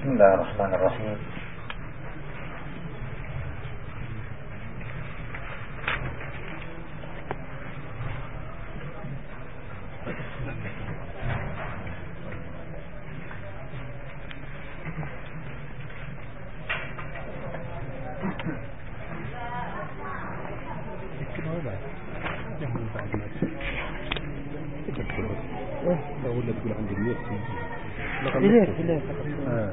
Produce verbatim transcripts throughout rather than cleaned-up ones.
بسم الله الرحمن الرحيم. ولا تقول عند الميت إليك إليك آه.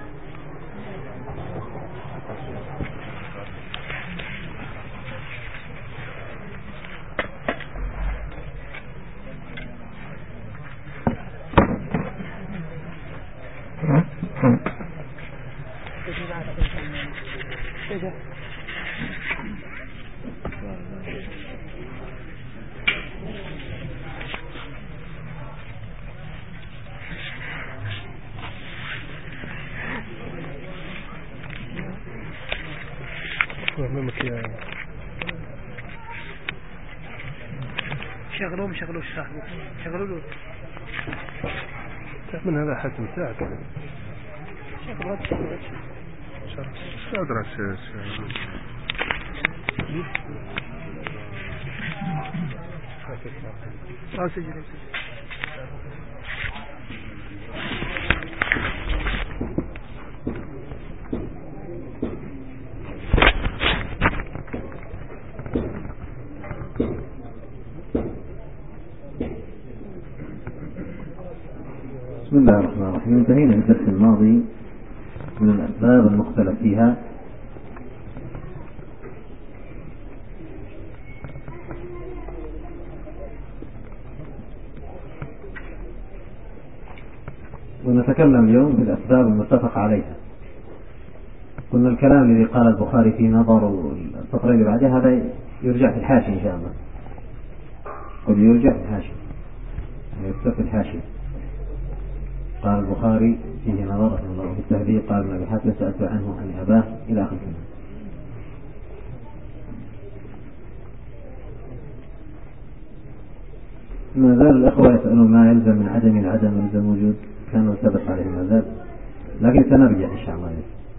شغلوه شغلوه صاحبه شغلوا له من هذا حسن ساعة شغلوا شغلوا شو أدرى شو شو سجل بسم الله الرحمن الرحيم. انتهينا من الدرس الماضي من الأسباب المختلف فيها، ونتكلم اليوم في الأسباب المتفق عليها. قلنا الكلام الذي قال البخاري في نظر السطرين اللي بعدها هذا يرجع في الحاشية إن شاء الله، قل يرجع في الحاشية يكتب في الحاشية. قال البخاري فيه نظر رحمه الله في التهذيب، قال ابن أبي حاتم سألت عنه عن أباه إلى آخر الكلام. ما زال الأخوة يسألون ما يلزم من عدم العدم يلزم وجود، كانوا سبق عليهم ما زال، لكن سنرجع إن شاء الله.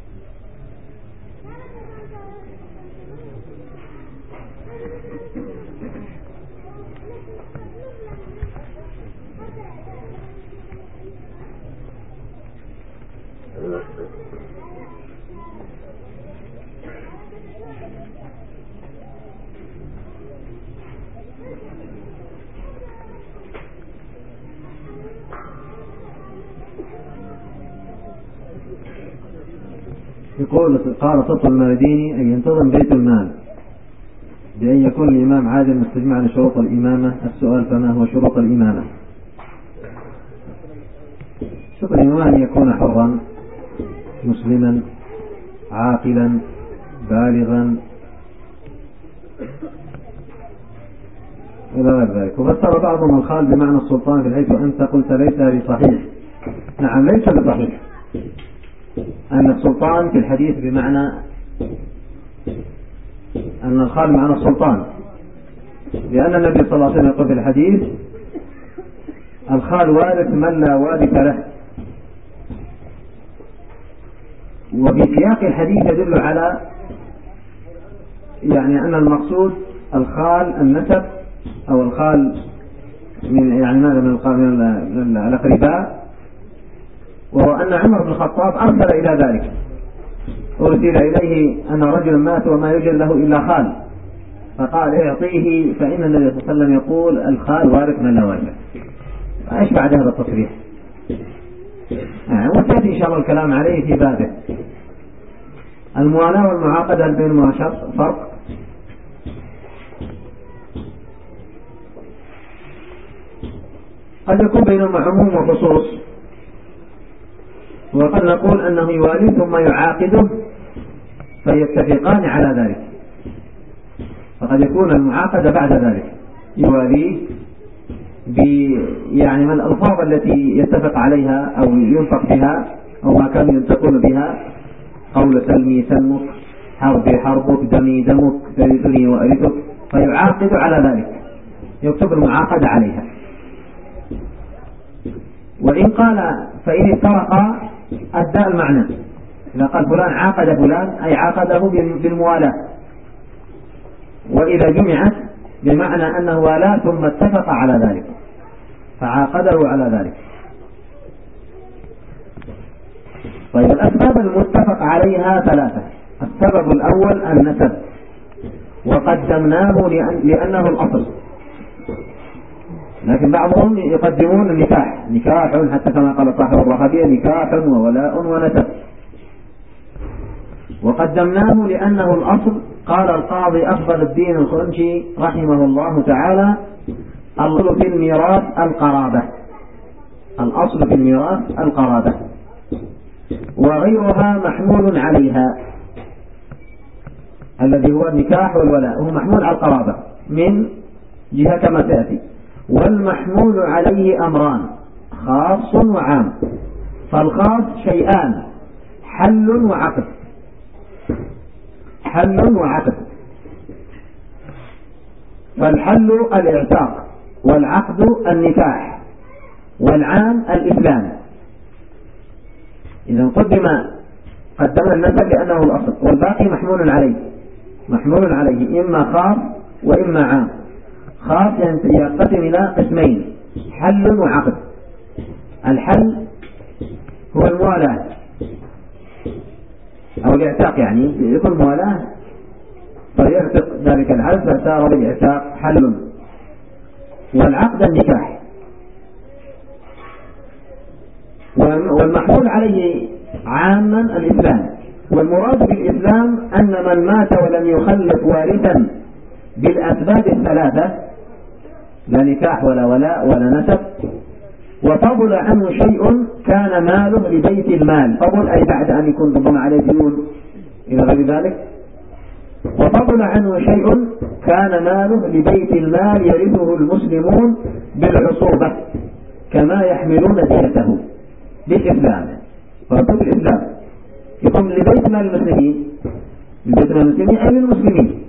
يقول قال صدق المرديني أن ينتظم بيت المال بأن يكون الإمام عادل مستجمع على شروط الإمامة. السؤال: فما هو شروط الإمامة؟ شروط الإمامة أن يكون حرا مسلما عاقلا بالغا إلى غير ذلك. وفسر بعضهم الخال بمعنى السلطان في حيث أنت قلت ليس بصحيح. نعم ليس بصحيح أن السلطان في الحديث بمعنى أن الخال معنى السلطان، لأن النبي صلى الله عليه وسلم يقول في الحديث: الخال وارث من لا وارث له. وفي سياق الحديث يدل على يعني أن المقصود الخال النسب أو الخال من يعني ماذا من الخال من الأقرباء، وهو أن عمر بن الخطاب أرسل إلى ذلك، أرسل إليه أن رجلا مات وما يوجد له إلا خال، فقال: اعطيه فإن النبي صلى الله عليه وسلم يقول: الخال وارث من لا وارث. ايش بعد هذا التصريح؟ يعني وسيأتي إن شاء الله الكلام عليه في بابه. الموالاة والمعاقدة هل بينهما فرق؟ قد يكون بينهما عموم وخصوص، وقد نقول أنه يوالي ثم يعاقده فيتفقان على ذلك، فقد يكون المعاقدة بعد ذلك يواليه ب يعني من الألفاظ التي يتفق عليها أو ينطق بها أو ما كان ينطقون بها، قول سلمي سلمك، حربي حربك، دمي دمك، ترثني وأرثك، فيعاقد على ذلك، يكتب المعاقدة عليها. وإن قال فإن افترقا أدى المعنى. إذا قال فلان عاقد فلان أي عاقده بالموالاة، وإذا جمعت بمعنى أنه والاه ثم اتفق على ذلك فعاقده على ذلك. طيب الأسباب المتفق عليها ثلاثة. السبب الأول النسب، وقدمناه لأنه الأصل، لكن بعضهم يقدمون النكاح، نكاح حتى كما قال صاحب الرهبية نكاح وولاء ونسب، وقدمناه لأنه الأصل. قال القاضي أفضل الدين الخنشي رحمه الله تعالى: الأصل في الميراث القرابة، الأصل في الميراث القرابة، وغيرها محمول عليها، الذي هو النكاح والولاء هو محمول على القرابة من جهة كما تأتي. والمحمول عليه أمران: خاص وعام. فالخاص شيئان: حل وعقد، حل وعقد. فالحل الاعتاق، والعقد النكاح، والعام الإسلام. إذا قدم قدمنا النسب لأنه الأصل، والباقي محمول عليه، محمول عليه إما خاص وإما عام. خاص ينقسم إلى قسمين: حل وعقد. الحل هو الموالاة أو الاعتاق، يعني يكون موالاه فيعتق ذلك العبد فصار بالاعتاق حل. والعقد النكاح. والمحمول عليه عاما الإسلام. والمراد بالإسلام أن من مات ولم يخلف وارثا بالأسباب الثلاثة، لا نكاح ولا ولاء ولا نسب، وفضل عنه شيء كان ماله لبيت المال، فضل أي بعد أن يكون ربما عليه ديون إلى غير ذلك، وفضل عنه شيء كان ماله لبيت المال يرثه المسلمون بالعصوبة كما يحملون ديته بالإسلام. فرسول الإسلام يقوم لبيت مال المسلمين، لبيت مال المسلمين أي للمسلمين.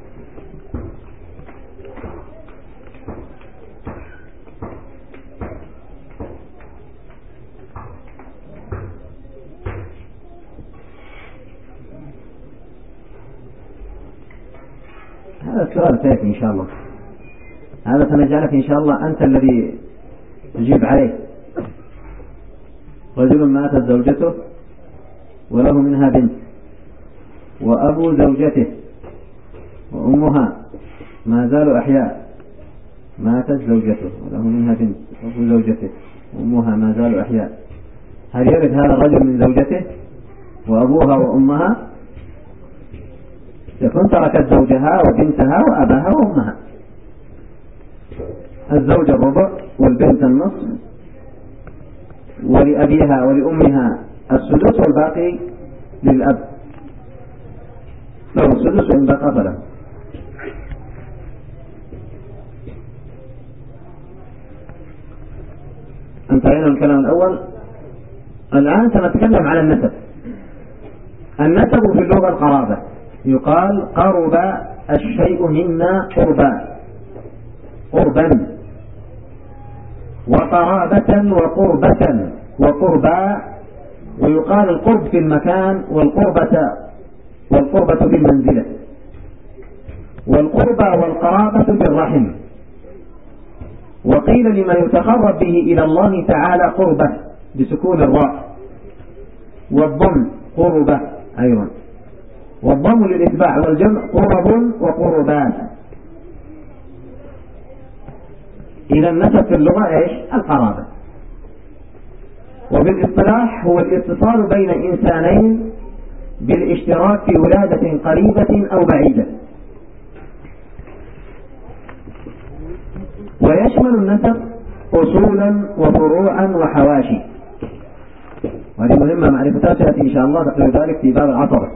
هذا السؤال سيأتي إن شاء الله، هذا سنجعلك إن شاء الله أنت الذي تجيب عليه. رجل ماتت زوجته وله منها بنت، وأبو زوجته وأمها ما زالوا أحياء. ماتت زوجته وله منها بنت، وأبو زوجته وأمها ما زالوا أحياء. هل يرث هذا الرجل من زوجته وأبوها وأمها؟ يكون تركت زوجها وبنتها وأباها وأمها. الزوجة الربع والبنت النصف، ولأبيها ولأمها السدس، والباقي للأب له السدس وإن بقى فله. انتهينا من الكلام الأول. الآن سنتكلم على النسب. النسب في اللغة القرابة، يقال قرب الشيء منا قربا، قربا، وقرابة وقربة وقربا. ويقال القرب في المكان، والقربة والقربة في المنزلة، والقربة والقرابة في الرحم. وقيل لما يتقرب به إلى الله تعالى قربة بسكون الراء، والضم قربة أيضا، والضم للإتباع، والجمع قرب وقربات. إذا النسب في اللغة إيش؟ القرابة. وبالاصطلاح هو الاتصال بين إنسانين بالاشتراك في ولادة قريبة أو بعيدة. ويشمل النسب أصولا وفروعا وحواشي، وهذه مهمة معرفتها تأتي إن شاء الله تقريبا ذلك في باب العصر.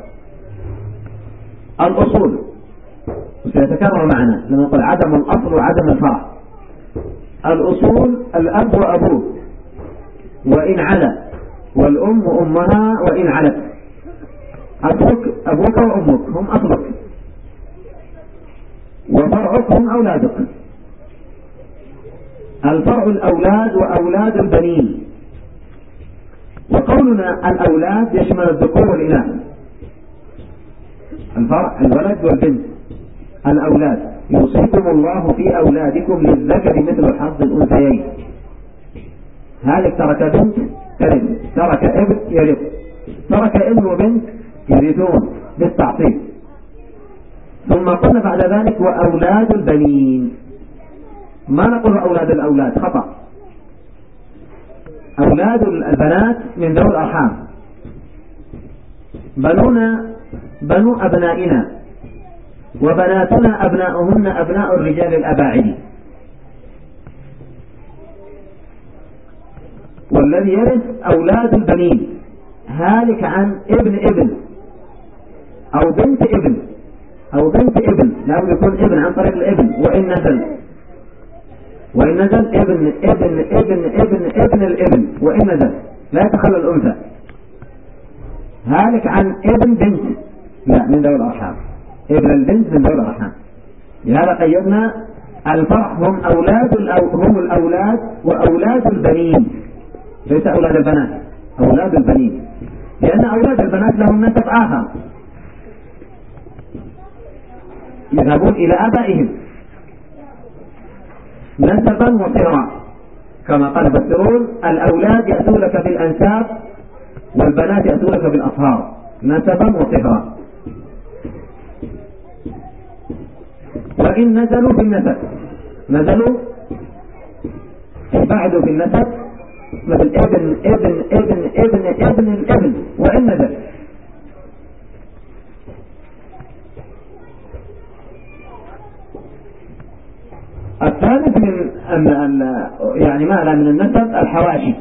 الأصول سيتكرر معنا لما نقول عدم الأصل وعدم الفرع. الأصول الأب وأبوه وإن علا، والأم وأمها وإن علت. أصلك أبوك وأمك هم أصلك، وفرعك هم أولادك. الفرع الأولاد وأولاد البنين. وقول قولنا الأولاد يشمل الذكور والإناث، الفرع الولد والبنت. الأولاد يوصيكم الله في أولادكم للذكر مثل حظ الأنثيين. هذا ترك بنت ترث، ترك ابن يرث، ترك ابن وبنت يرثون بالتعصيب. ثم قلنا بعد ذلك وأولاد البنين، ما نقول أولاد الأولاد، خطأ. أولاد البنات من ذوي الأرحام، بنونا بنو أبنائنا، وبناتنا أبناؤهن أبناء الرجال الأباعد. والذي يرث أولاد البنين هالك عن ابن ابن أو بنت ابن أو بنت ابن، لابد يكون ابن عن طريق الابن، وإن نزل وإن نزل ابن ابن ابن ابن ابن الابن، وإن نزل لا يتخلى الأنثى. هالك عن ابن بنت لا من ذوي الأرحام، ابن البنت من ذوي الأرحام. لهذا قيدنا الفرع هم أولاد هم الأولاد وأولاد البنين، ليس أولاد البنات، أولاد البنين، لأن أولاد البنات لهم نسب آخر يذهبون إلى آبائهم نسبا وصهرا، كما قال المفسرون الأولاد يأتونك بالأنساب والبنات يأتونك بالأصهار نسبا وصهرا. وإن نزلوا في النسب، نزلوا بعدوا في النسب مثل ابن ابن ابن ابن ابن الابن، وإن نزل. الثالث من يعني ماذا من النسب الحواشي،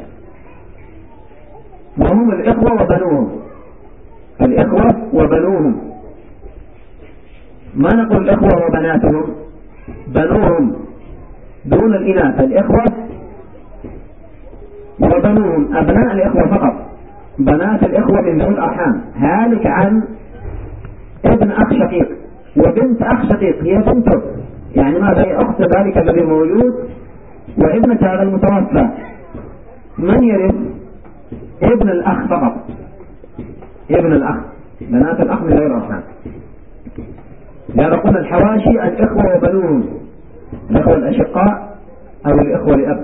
وهم الإخوة وبنوهم، الإخوة وبنوهم، ما نقول الإخوة وبناتهم، بنوهم دون الإناث، الإخوة وبنوهم أبناء الإخوة فقط، بنات الإخوة من ذوي الأرحام. هالك عن ابن أخ شقيق وبنت أخ شقيق، هي بنته يعني ماذا هي أخت ذلك الذي موجود وابنة هذا المتوفى. من يرث؟ ابن الأخ فقط، ابن الأخ، بنات الأخ من ذوي الأرحام. لهذا قلنا الحواشي الإخوة وبنوهم، الإخوة الأشقاء أو الإخوة لأب،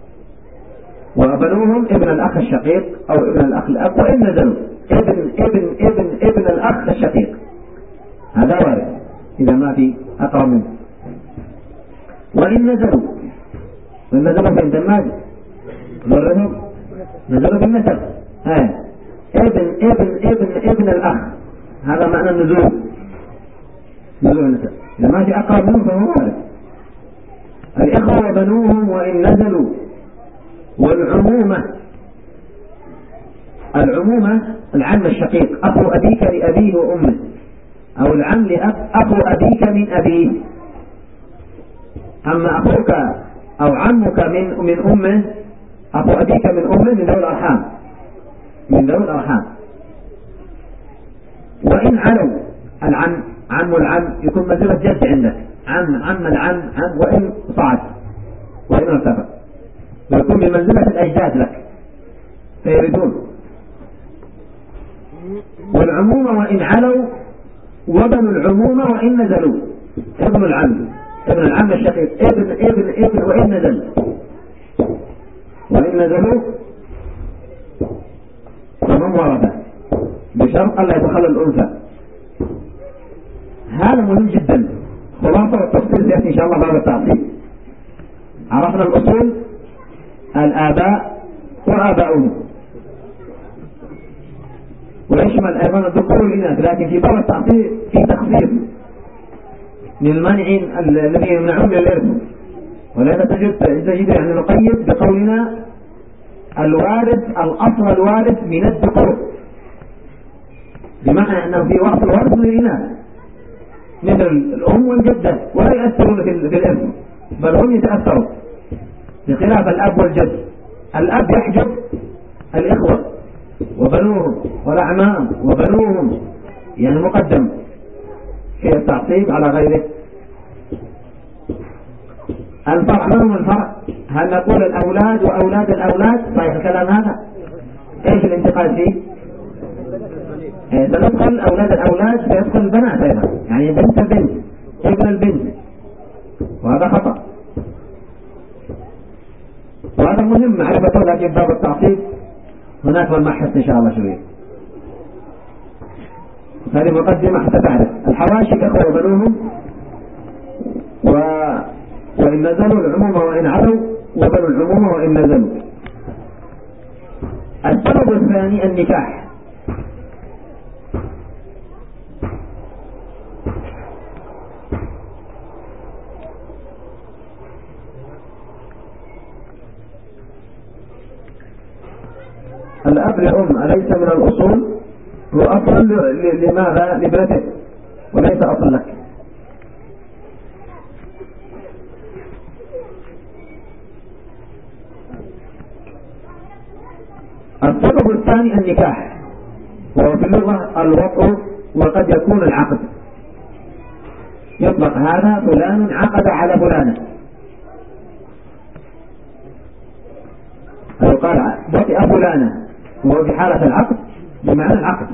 وبنوهم ابن الأخ الشقيق أو ابن الأخ الأب، وإن نزلوا ابن ابن ابن ابن الأخ الشقيق، هذا وارد إذا ما في أقرب منه. وإن نزلوا وإن نزلوا في الدماج مرهم نزلوا بالنسب، ها ابن ابن ابن ابن الأخ، هذا معنى النزول، نزول النسب. إذا ما في أقرب منه فهو وارد. الإخوة وبنوهم وإن نزلوا. والعمومة، العمومة العم الشقيق، أخو أبيك لأبيه وأمه، أو العم لأب أخو أبيك من أبيه. أما أخوك أو عمك من من أمه، أخو أبيك من أمه من ذوي الأرحام، من ذوي الأرحام. وإن علوا، العم عم العم يكون منزلة جد عندك، عم عم العم عم، وإن صعد وإن ارتفع ويكون بمنزلة الأجداد لك فيردون. والعمومة وإن علوا، وبنوا العمومة وإن نزلوا، ابن العم ابن العم الشقيق ابن ابن ابن وإن نزل، وإن نزلوا فهم ورثة بشرط ألا يتخلى الأنثى. هذا مهم جدا. خلاصة والتفصيل سيأتي إن شاء الله بعد التعصيب. عرفنا الأصول، الآباء وآباؤهم، ويشمل أيضا الذكور والإناث، لكن في بعض التعصيب في تخفيف للمانعين الذين يمنعون من الإرث. ولهذا تجد تجد يعني نقيد بقولنا الوارث، الأصل الوارث من الذكور، بمعنى أنه في وقت الوارث من الإناث مثل الأم والجدة، ولا يأثرون في الإرث بل هم يتأثرون، بخلاف الأب والجد. الأب يحجب الإخوة وبنوهم والأعمام وبنوهم، يعني مقدم في التعصيب على غيره. الفرع، ما هو الفرع؟ هل نقول الأولاد وأولاد الأولاد؟ صحيح الكلام هذا؟ إيش الانتقال فيه؟ سندخل أولاد الأولاد سيدخل البنات أيضا، يعني بنت البنت ابن البنت، وهذا خطأ. وهذا مهم معرفته، لكن باب التعصيب هناك والمحس إن شاء الله شوية. هذه مقدمة حتى تعرف الحواشي كأخوة وبنوهم، و... وإن نزلوا العمومة وإن علوا، وبنوا العمومة وإن نزلوا. السبب الثاني النكاح. الأب لأم أليس من الأصول؟ هو أصل لماذا؟ لابنته وليس أصل لك. السبب الثاني النكاح، وهو في اللغة الوطء، وقد يكون العقد. يطلق هذا فلان عقد على فلانة، أو قال وطئ فلانة، وهو في حالة العقد بمعنى العقد.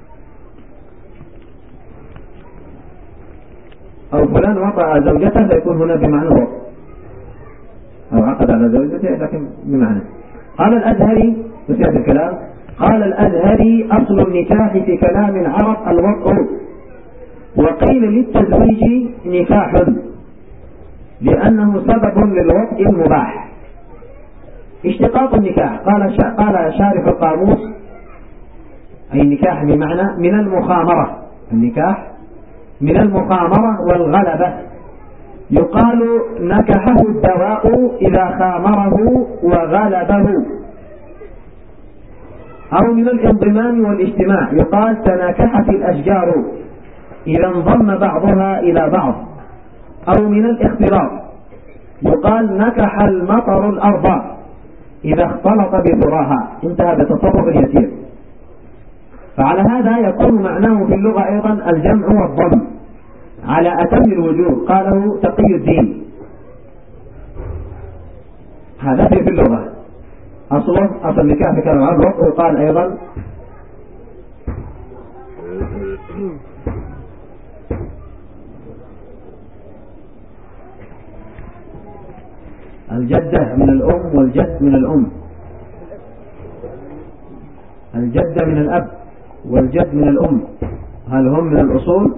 أو فلان وطأ زوجته فيكون هنا بمعنى الوطء، أو عقد على زوجته لكن بمعنى. قال الأزهري في الكلام، قال الأزهري أصل النكاح في كلام العرب الوطء، وقيل للتزويج نكاح لأنه سبب للوطء المباح. اشتقاق النكاح، قال شا قال شارح القاموس، أي النكاح بمعنى من المخامرة، النكاح من المخامرة والغلبة. يقال نكحه الدواء إذا خامره وغلبه، أو من الانضمام والاجتماع، يقال تناكحت الأشجار إذا انضم بعضها إلى بعض، أو من الاختلاط، يقال نكح المطر الأرض إذا اختلط بذراها، انتهى بتصرف يسير. فعلى هذا يكون معناه في اللغة أيضا الجمع والضم على أتم الوجوه، قاله تقي الدين. هذا في اللغة أصله أصل النكاح في كلام العرب، وقال أيضا الجدة من الأم والجد من الأم، الجدة من الأب والجد من الأم، هل هم من الأصول؟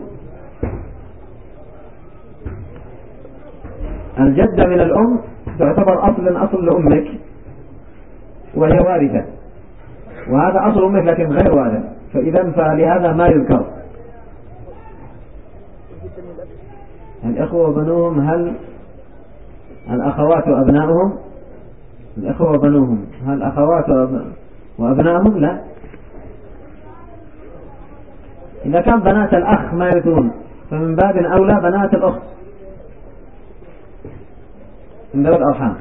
الجدة من الأم تعتبر أصلا أصل لأمك وهي وارثة، وهذا أصل أمك لكن غير وارث، فإذا فلهذا ما يذكر. الإخوة وبنوهم، هل الأخوات وأبنائهم؟ الإخوة وبنوهم، هل أخوات وأبنائهم؟ لا. إذا كان بنات الأخ ما يرثون فمن باب أولى بنات الأخت من ذوي الأرحام.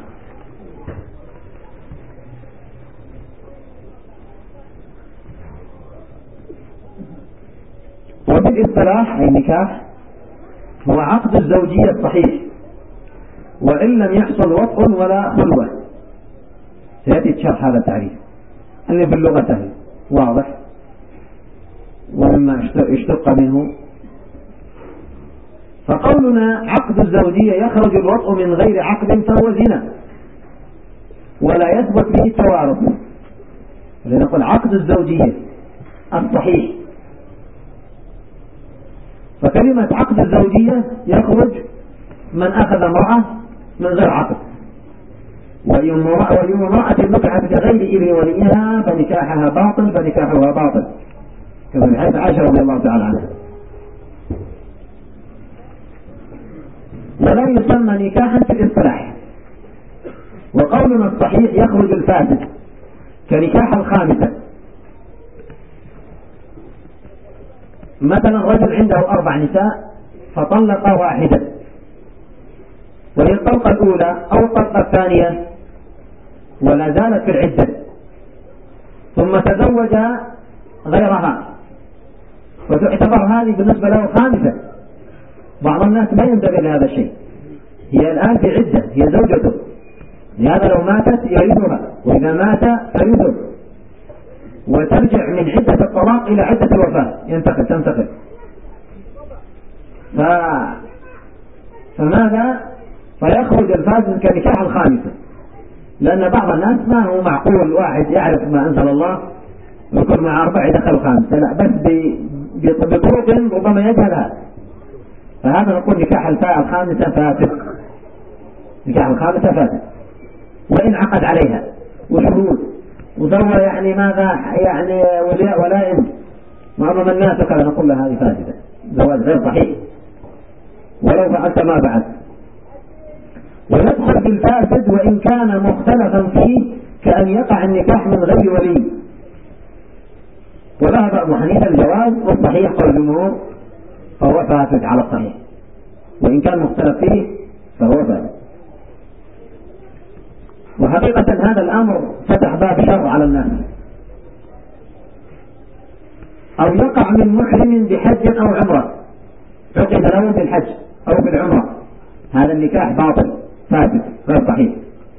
وبالاصطلاح أي النكاح هو عقد الزوجية الصحيح، وإن لم يحصل وطء ولا خلوة. سيأتي شرح هذا التعريف اللي في اللغة سهل واضح، ومما اشتق منه. فقولنا عقد الزوجية يخرج الوطء من غير عقد فهو زنا ولا يثبت به التوارث، لنقول عقد الزوجية الصحيح. فكلمة عقد الزوجية يخرج من أخذ امرأة من غير عقد، وأي امرأة نكحت بغير إذن وليها فنكاحها باطل فنكاحها باطل، كما في حديث عائشة رضي الله تعالى عنها. ولا يسمى نكاحا في الاصطلاح. وقولنا الصحيح يخرج الفاسد كنكاح الخامسة، مثلا رجل عنده أربع نساء فطلق واحدة، وهي الطلقة الأولى أو الطلقة الثانية ولا زالت في العدة، ثم تزوج غيرها فتعتبر هذه بالنسبة له خامسة. بعض الناس ما ينتبه لهذا الشيء، هي الآن في عدة، هي زوجته، لهذا لو ماتت يرثها، وإذا مات ترثه. وترجع من عدة الطلاق إلى عدة الوفاة، ينتقل تنتقل. ف... فماذا؟ فيخرج الفاسد كنكاح الخامسة، لأن بعض الناس ما هو معقول واحد يعرف ما أنزل الله ويكون مع أربعة يدخل خامسة، لا بس بطرق ربما يجهلها، فهذا نقول نكاح الفاء الخامسة فاسد، نكاح الخامسة فاسد وإن عقد عليها وشهود وسوى يعني ماذا يعني ولاء ولائم وأمام الناس وكذا، نقول له هذه فاسدة، زواج غير صحيح ولو فعلت ما بعد. ويدخل بالفاسد وإن كان مختلفا فيه، كأن يقع النكاح من غير ولي. وذهب أبو حنيفة الجواز، والصحيح قول الجمهور فهو فاسد على الصحيح، وإن كان مختلف فيه فهو فاسد. وحقيقة هذا الأمر فتح باب شر على الناس. أو يقع من محرم بحج أو عمرة، عقد له بالحج أو بالعمرة، هذا النكاح باطل فاسد غير صحيح.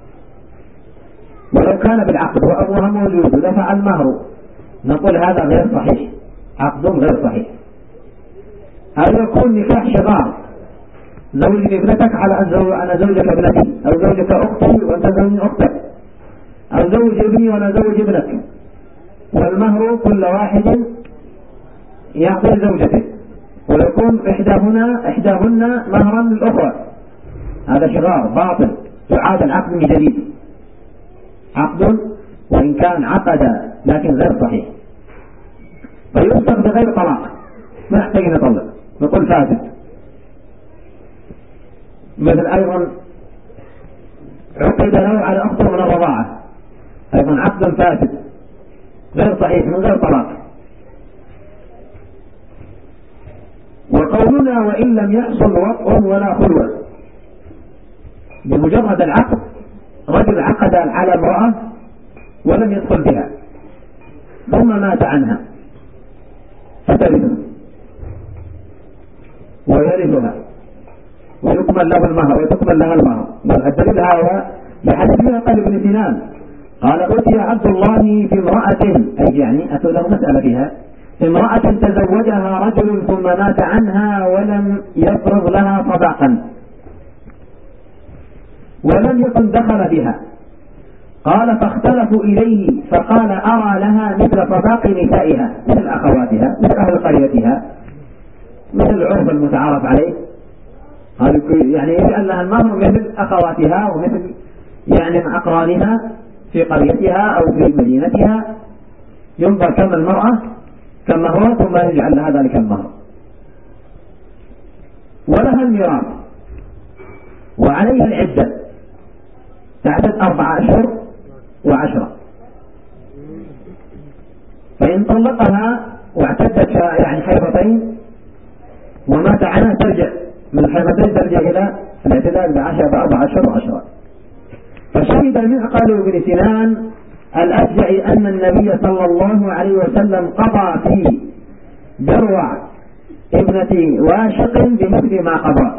ولو كان بالعقد وأبوها موجود ودفع المهر، نقول هذا غير صحيح، عقد غير صحيح. أو يكون نكاح شغار، زوج ابنتك على أنا زوجك ابنتي، أو زوجك أختي وأنت زوج أختك، أو زوج ابني وأنا زوج ابنك، والمهر كل واحد يعطي زوجته، ويكون إحداهن إحداهن مهرا للأخرى، هذا شغار باطل، يعاد العقد من جديد، عقد وإن كان عقد لكن غير صحيح، فيفسخ بغير طلاق، ما يحتاج نطلق، نقول فاسد. مثل أيضا عقد له على أخته من الرضاعة، أيضا عقد فاسد غير صحيح من غير طلاق. وقولنا وإن لم يحصل وطء ولا خلوة، بمجرد العقد رجل عقد على امرأة ولم يدخل بها ثم مات عنها فترثه ويرثها ويكمل له المهر وتكمل لها المهر. الدليل هذا بحديث قال ابن سنان قال أتي عبد الله بامرأة، أي يعني أتوا له مسألة فيها، امرأة تزوجها رجل ثم مات عنها ولم يفرض لها صداقا ولم يكن دخل بها، قال فاختلفوا إليه فقال أرى لها مثل صداق نسائها، مثل أخواتها، مثل أهل قريتها، مثل العرف المتعارف عليه، يعني يجعل لها المهر مثل أخواتها ومثل يعني مع أقرانها في قريتها أو في مدينتها، ينظر كم المرأة كم مهرها ثم يجعل لها ذلك المهر. ولها الميراث وعليها العدة، تعدد أربعة أشهر وعشرة، فإن طلقها واعتدت يعني حيضتين ومات عنها ترجع من الحيضتين ترجع إلى الاعتداد بعشرة بأربعة أشهر وعشرة. فشهد المعقل بن سنان الأشجعي أن النبي صلى الله عليه وسلم قضى في بروع ابنة واشق بمثل ما قضى،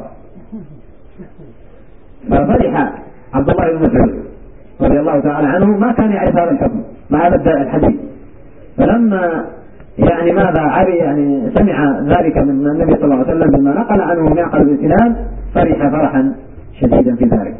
ففرح عبد الله بن مسعود رضي الله تعالى عنه، ما كان يعرف هذا الحكم مع هذا الحديث، فلما يعني ماذا عرف يعني سمع ذلك من النبي صلى الله عليه وسلم بما نقل عنه معقل بن سنان، فرح فرحا شديدا في ذلك.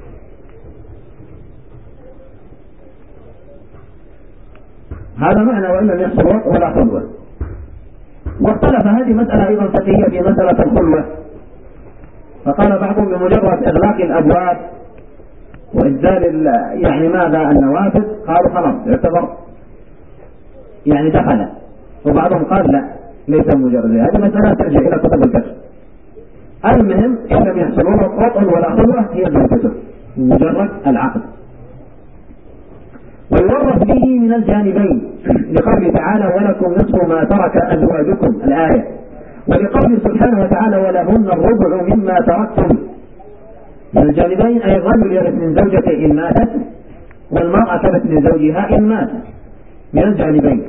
هذا معنى وإن لم يحصل وطء ولا خلوة. واختلف هذه مسألة أيضا فقهية في مسألة الخلوة، فقال بعضهم بمجرد إغلاق الأبواب وإنزال يعني ماذا النوافذ قالوا خلاص يعتبر يعني دخل، وبعضهم قال لا ليس مجرد، هذه مسألة ترجع إلى كتب الفقه. المهم إن لم يحصل وطء ولا خلوة هي زوجته مجرد العقد. ويورث به من الجانبين لقوله تعالى ولكم نصف ما ترك أزواجكم الآية، ولقوله سبحانه وتعالى ولهن الربع مما تركتم. من الجانبين أي الرجل يرث من زوجته إن ماتت، والمرأة ترث من زوجها إن مات، من الجانبين.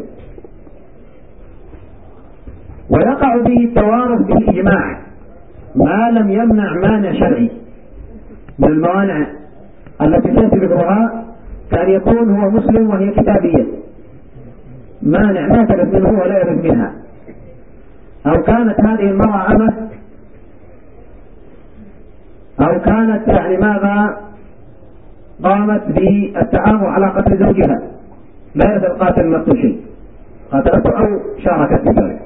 ويقع به التوارث بالإجماع ما لم يمنع مانع شرعي. من الموانع التي تأتي ذكرها كأن يكون هو مسلم وهي كتابية، مانع ما ترث منه ولا يرث منها، أو كانت هذه المرأة أمة، أو كانت يعني ماذا قامت بالتآمر على قتل زوجها، لا يرث القاتل المقتول شيء، قتلته أو شاركت في ذلك.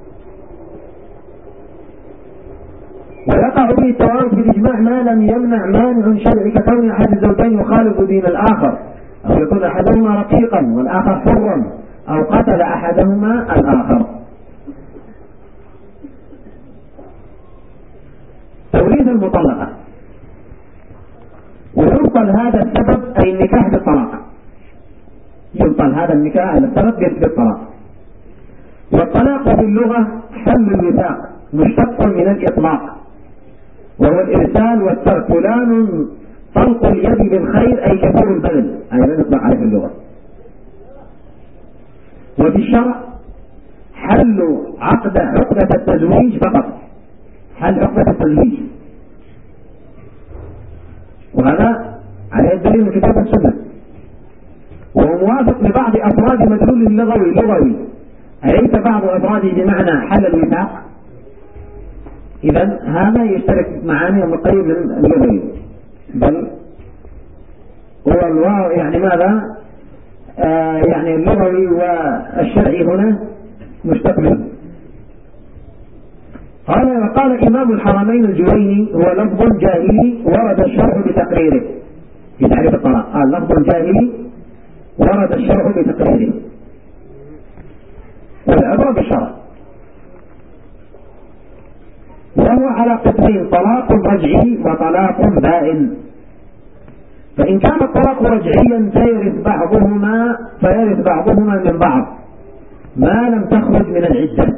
ويقع به التوارث بالإجماع ما لم يمنع مانع شرعي ككون أحد الزوجين يخالف دين الآخر، أو يكون أحدهما رقيقا والآخر حرا، أو قتل أحدهما الآخر. توريث المطلقة، ويبطل هذا السبب أي النكاح بالطلاق، يبطل هذا النكاح السبب بالطلاق. والطلاق في اللغة حل الوثاق مشتق من الإطلاق، وهو الإرسال والترك. فلان طلق اليد بالخير أي كثير البذل، أي لا نطلق عليه في اللغة. وفي الشرع حل عقد عقدة التزويج فقط، حل عقدة التزويج، وهذا عليه الدليل من كتاب السنة، وهو موافق لبعض أفراد مدلول اللغوي اللغوي، أليس بعض أفراده بمعنى حل الوثاق؟ إذن هذا يشترك معاني المقيم من اللغوي، بل هو الواو يعني ماذا آه يعني اللغوي والشرعي هنا مشتقل. قال وقال إمام الحرمين الجويني هو لفظ جاهلي ورد الشرع بتقريره، في تعريف الطلاق قال لفظ جاهلي ورد الشرع بتقريره، والعبرة بالشرع. وهو على قسمين، طلاق رجعي وطلاق بائن. فإن كان الطلاق رجعيا فيرث بعضهما فيرث بعضهما من بعض ما لم تخرج من العدة،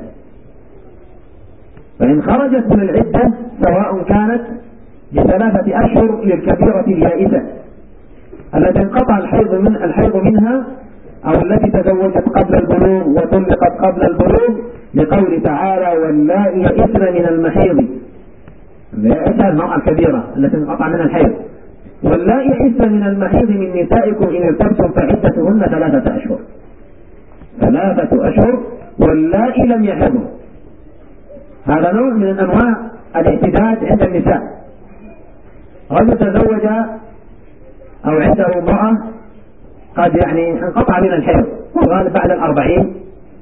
فإن خرجت من العدة سواء كانت بثلاثة أشهر للكبيرة اليائسة التي انقطع الحيض من الحيض منها، أو التي تزوجت قبل البلوغ وطلقت قبل البلوغ، لقول تعالى واللائي يئسن من المحيض، يئس المرأة الكبيرة التي انقطع منها الحيض، واللائي يئسن من المحيض من نسائكم إن ارتبتم فعدتهن ثلاثة أشهر، ثلاثة أشهر واللائي لم يحضن. هذا نوع من أنواع الاحتداد عند النساء. رجل تزوج أو عنده امرأة قد يعني انقطع من الحيض، وغالب بعد الأربعين،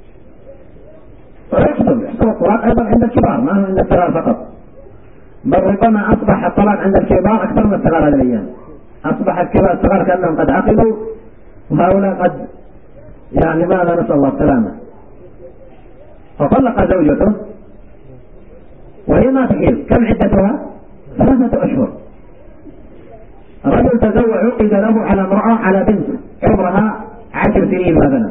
ويحصل يحصل الطلاق أيضا عند الكبار، ما هو عند الصغار فقط، بل ربما أصبح الطلاق عند الكبار أكثر من الصغار هذه الأيام. أصبح الكبار الصغار كأنهم قد عقلوا، وهؤلاء قد يعني ماذا نسأل الله السلامة. فطلق زوجته وهي ما تحيض، كم عدتها؟ ثلاثة أشهر. رجل تزوج عقد له على امرأة على بنت عمرها عشر سنين مثلا،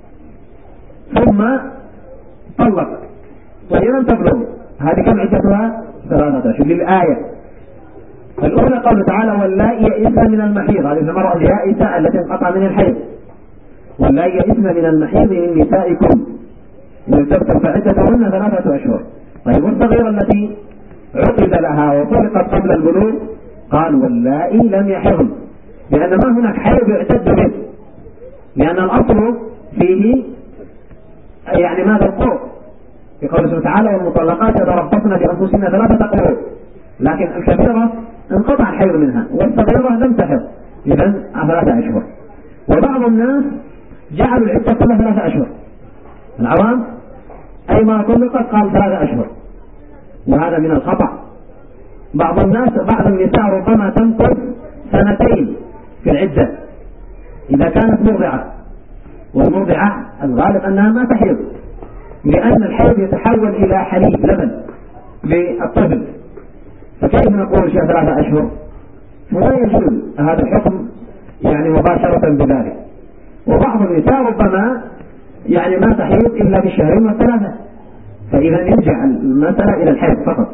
ثم طلق وهي لم تبلغ، هذه كم عدتها؟ ثلاثة أشهر. للآية الأولى قوله تعالى واللائي يئسن من المحيض، هذه المرأة اليائسة التي انقطع من الحيض، واللائي يئسن من المحيض من نسائكم إن ارتبتم فعدتهن ثلاثة أشهر. طيب والصغيرة التي عقد لها وطلقت قبل البلوغ قال واللائي لم يحضن، لأن ما هناك حيض يعتد به، لأن الأصل فيه يعني ماذا القرء، في قوله سبحانه وتعالى والمطلقات يتربصن بأنفسهن ثلاثة قروء، لكن الكبيرة انقطع الحيض منها والصغيرة لم تحض، إذن ثلاثة أشهر. وبعض الناس جعلوا العدة كلها ثلاثة أشهر، العوام أي ما طلقت قال ثلاثة أشهر، وهذا من الخطأ. بعض الناس بعض النساء ربما تمكث سنتين في العدة إذا كانت مرضعة، والمرضعة الغالب أنها ما تحيض، لأن الحيض يتحول إلى حليب لبن للطفل، فكيف نقول شيء ثلاثة أشهر؟ ولا يجوز هذا الحكم يعني مباشرة بذلك. وبعض النساء ربما يعني ما تحيض إلا بشهرين وثلاثة، فإذا يرجع المسألة إلى الحيض فقط.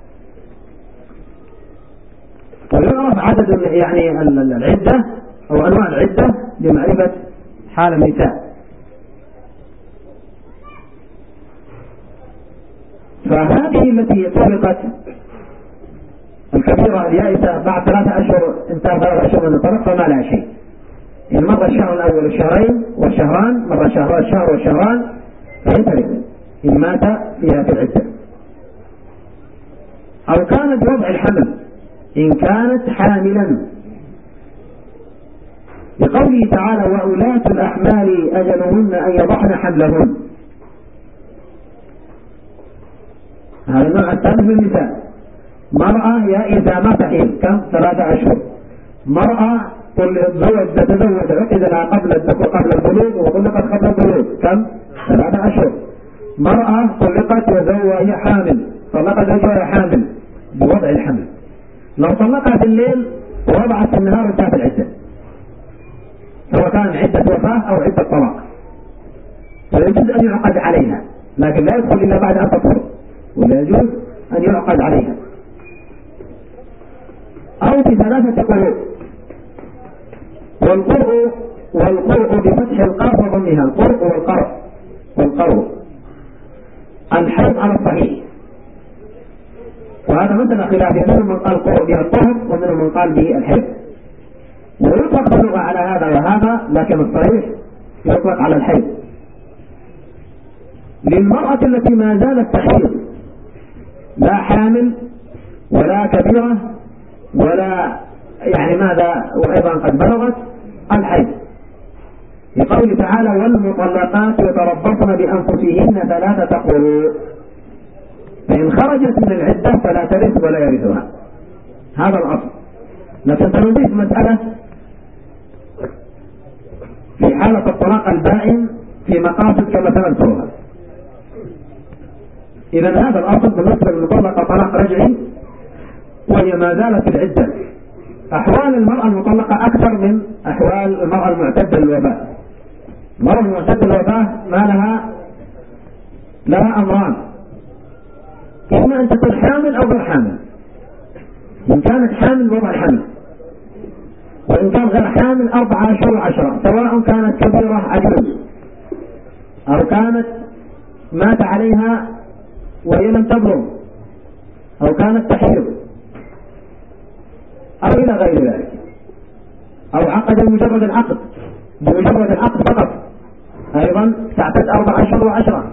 ويعرف عدد يعني العدة أو أنواع العدة لمعرفة حال النساء. فهذه التي طلقت الكبيرة اليائسة بعد ثلاثة أشهر انتهى ثلاثة أشهر من الطلاق فما لها شيء، إن مر الشهر الأول الشهرين والشهران، مر الشهر والشهر والشهران، فهي ترث إن مات فيها في العدة. أو كانت بوضع الحمل إن كانت حاملا، لقوله تعالى وأولاة الأحمال أجلهن أن يضعن حملهن. هذا النوع الثاني من النساء. مرأة يا إذا ما تحيض كم؟ ثلاثة أشهر. مرأة تتزوج عقد لها قبل الدخول قبل البلوغ وطلقت قبل البلوغ كم؟ ثلاثة أشهر. مرأة طلقت وهي حامل، طلقت وهي حامل بوضع الحمل، لو طلقها في الليل ووضعت في النهار انتهت العدة، سواء كان عدة وفاة أو عدة طلاق، فيجوز أن يعقد عليها، لكن لا يدخل إلا بعد أن تطهر، ولا يجوز أن يعقد عليها. أو في ثلاثة قروء، والقرء والقرء بفتح القاف وضمها، القرء والقرء والقرء الحيض على الصحيح، وهذا مثل خلاف، منهم من قال القرء بها الطهر ومنهم من قال به الحيض، ويطلق اللغة على هذا وهذا، لكن الصحيح يطلق على الحيض. للمرأة التي ما زالت تحيض لا حامل ولا كبيرة ولا يعني ماذا وأيضا قد بلغت الحيض، لقوله تعالى والمطلقات يتربصن بأنفسهن ثلاثة قروء، فإن خرجت من العدة فلا ترث ولا يرثها. هذا الأصل. لكن سنضيف مسألة في حالة الطلاق البائن في مقاصد كما سنذكرها. إذا هذا الأصل بالنسبة للمطلقة طلاق رجعي وهي ما زالت في العدة. أحوال المرأة المطلقة أكثر من أحوال المرأة المعتدة للوفاة. المرأة المعتدة للوفاة ما لها لها أمران، إما أن تكون حامل أو غير حامل. إن كانت حامل وضع الحمل، وإن كان غير حامل أربعة أشهر وعشرة، سواء كانت كبيرة عجوز أو كانت مات عليها وهي لم تبلغ أو كانت تحيض أو إلى غير ذلك، أو عقد بمجرد العقد بمجرد العقد فقط أيضا تعتد أربع أشهر وعشرة،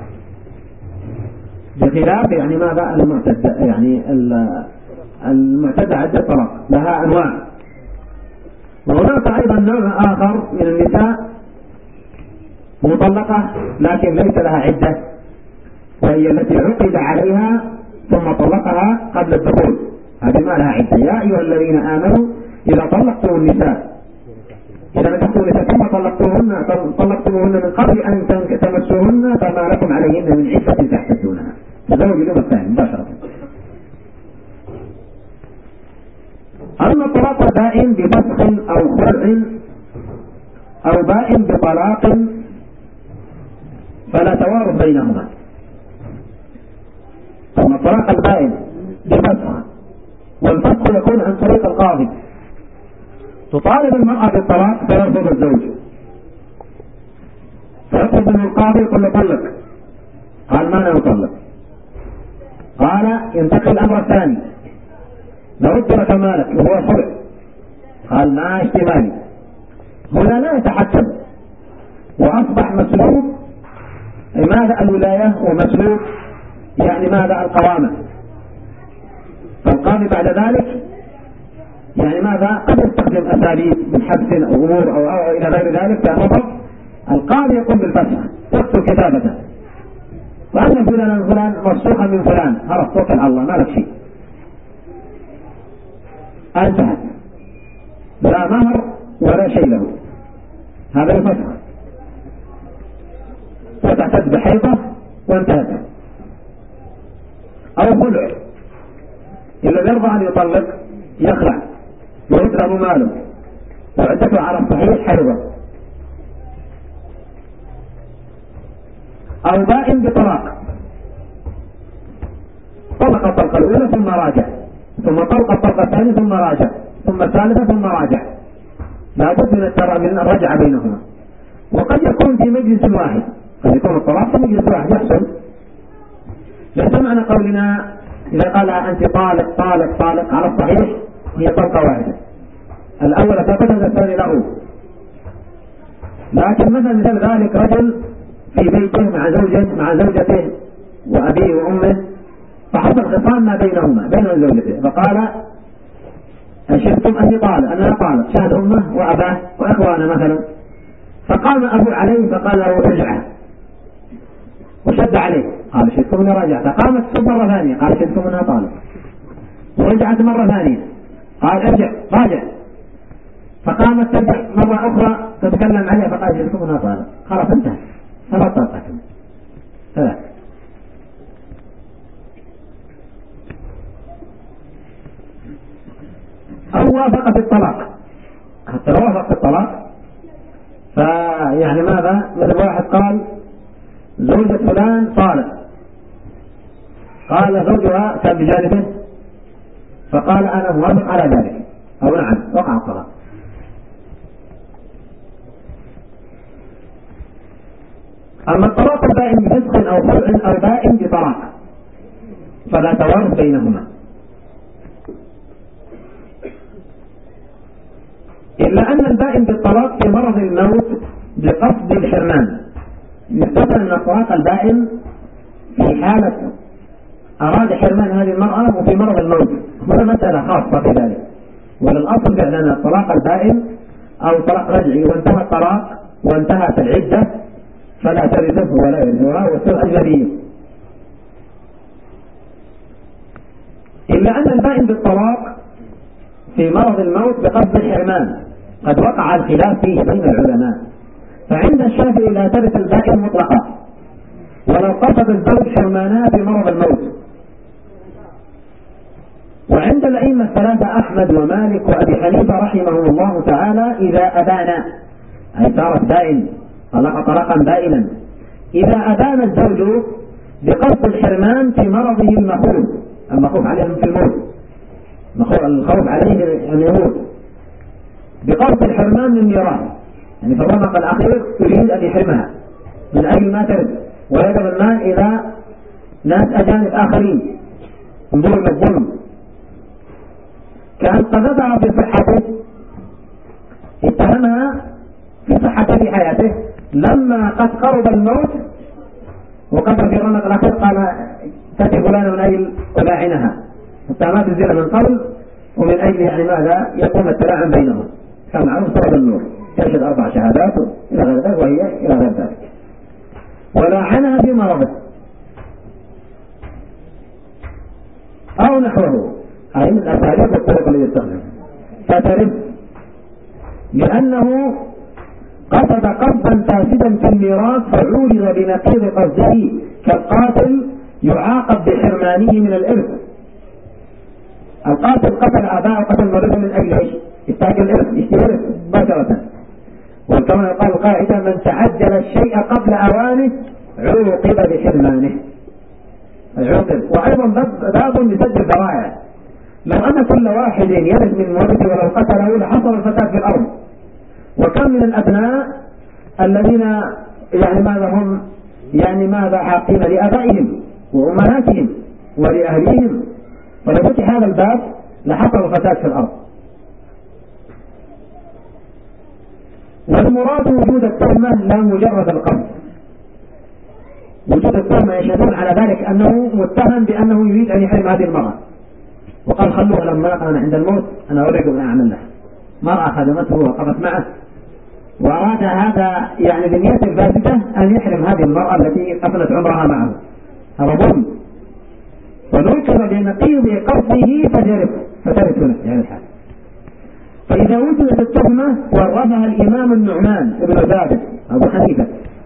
بخلاف يعني ماذا المعتدة، يعني المعتدة عدة طلاق لها أنواع. وهناك أيضا نوع آخر من النساء مطلقة لكن ليس لها عدة، وهي التي عقد عليها ثم طلقها قبل الدخول، هذه ما لها عدة. يا أيها الذين آمنوا إذا طلقتم النساء إذا نكحتم النساء ثم طلقتموهن طلقتموهن من قبل أن تمسوهن فما لكم عليهن من عدة تحتسونها، تزوج اليوم الثاني مباشرة. أما الطلاق البائن بفسخ أو خلع أو بائن بطلاق فلا توارث بينهما. أما الطلاق البائن بفسخ، والفسخ يكون عن طريق القاضي، تطالب المرأة بالطلاق فيرفض الزوج، فيطلب منه القاضي يقول له طلق، قال ما أنا أطلق، قال ينتقل الأمر الثاني نرد لك مالك وهو خلع، قال ما اشتمالي، هنا لا يتحكم وأصبح مسلوب ماذا الولاية ومسلوب يعني ماذا القوامة. فالقاضي بعد ذلك يعني ماذا قد يستخدم أساليب من حبس أو أمور أو, أو إلى غير ذلك كمطر. القاضي يقوم بالفسخ، يكتب كتابته وأن فلان فلان مفسوخا من فلان، خلاص توكل على الله ما لك شيء، انتهت، لا مهر ولا شيء له، هذا الفسخ، وتعتد بحيضة وانتهت. أو خلع، إلا يرضى أن يطلق يخلع ويرد له ماله وعدته على الصحيح حيضة. أو بائن بطلاق، طلق الطلقة الأولى ثم راجع، ثم طلق الطلقة الثانية ثم راجع، ثم الثالثة ثم راجع، لا بد من الترى من الرجعة بينهما. وقد يكون في مجلس واحد، قد يكون الطلاق في مجلس واحد يحصل. ليس معنى قولنا إذا قال أنت طالق طالق طالق على الصحيح هي طلقة واحدة، الأول فقط الثاني له، لكن مثلا مثل ذلك رجل في بيته مع زوجته مع زوجته وأبيه وأمه، فحصل خصام ما بينهما بين زوجته، فقال أشرتم أني طالب أنا طالب، شاهد أمه وأباه وإخوانه مثلا، فقام أبو عليه فقال له ارجع وشد عليه، قال شدكم أني رجع، فقامت تصب مرة ثانية قال شدكم أنها طالب، ورجعت مرة ثانية قال ارجع راجع، فقامت ترجع مرة أخرى تتكلم عليه فقال شدكم أنها طالب، خلاص انتهى فلا طلقتم ثلاث. أو وافق في الطلاق، حتى لو وافق في الطلاق فيعني ماذا؟ مثل واحد قال زوجة فلان طالق، قال زوجها كان بجانبه فقال أنا موافق على ذلك أو نعم، وقع الطلاق. أما الطلاق البائن بفسخ أو خلع أو بائن بطلاق فلا توارث بينهما، إلا أن البائن بالطلاق في مرض الموت بقصد الحرمان، يستطيع أن الطلاق البائن في حالة أراد حرمان هذه المرأة وفي مرض الموت، هنا مسألة خاصة في ذلك، وللأصل فعلا الطلاق البائن أو طلاق رجعي وانتهى الطلاق وانتهت العدة فلا ترثه ولا يرثها وتصير أجنبية. إلا أن البائن بالطلاق في مرض الموت بقصد الحرمان قد وقع الخلاف فيه بين العلماء، فعند الشافعي لا ترث البائن مطلقا ولو قصد الزوج حرمانها في مرض الموت، وعند الأئمة الثلاثة أحمد ومالك وأبي حنيفة رحمهم الله تعالى إذا أبانا أي صارت بائن طلق طلاقا بائنا، إذا أبان الزوج بقصد الحرمان في مرضه المخوف المخوف عليهم في الموت، الخوف عليه أن يموت بقصد الحرمان من ميراث، يعني في الرمق الأخير يريد أن يحرمها من أجل ما ترد ويذهب المال إلى ناس أجانب آخرين انظروا للظلم، كأن قذفها في صحته اتهمها في صحته في حياته، لما قد قرب الموت وقد في الرمق الأخير قال تأتي فلانة من أجل تلاعنها حتى ما تزيل من قبل، ومن أجل يعني ماذا يقوم التلاعن بينهم، كان معروف سبب النور يشهد أربع شهادات إلى غير ذلك وهي إلى غير ذلك، ولعنها في مرضه أو نحوه، أي من الأساليب والطرق التي يستخدم فترد لأنه قصد قصدا فاسدا في الميراث فعولد بنقيض قصده، كالقاتل يعاقب بحرمانه من الإرث، القاتل قتل آباءه وقتل مرده من أجل إيش؟ يستعجل الإرث يشتري مباشرة، وكما يقال قاعدة من تعجل الشيء قبل أوانه عوقب بحرمانه عوقب. وأيضا باب بسد الذرائع، لو أن كل واحد يرث من ورثه ولو قتله لحصل الفساد في الأرض، وكم من الأبناء الذين يعني ماذا هم يعني ماذا حاقين لآبائهم وأمهاتهم ولأهليهم، فلو فتح هذا الباب لحصل الفساد في الأرض. والمراد وجود التهمة لا مجرد القصد، وجود التهمة يشهدون على ذلك أنه متهم بأنه يريد أن يحرم هذه المرأة، وقال خلوها لما أنا عند الموت أنا أوريكم أن أعمل له، مرأة خدمته وقفت معه وأراد هذا يعني بنية الفاسدة أن يحرم هذه المرأة التي قتلت عمرها معه، هذا ظلم، ونوكل بنقيض قصده فجرت فترك نفسه هذه الحال. فإذا وجدت التهمة ورثها الإمام النعمان ابن ثابت أبو حنيفة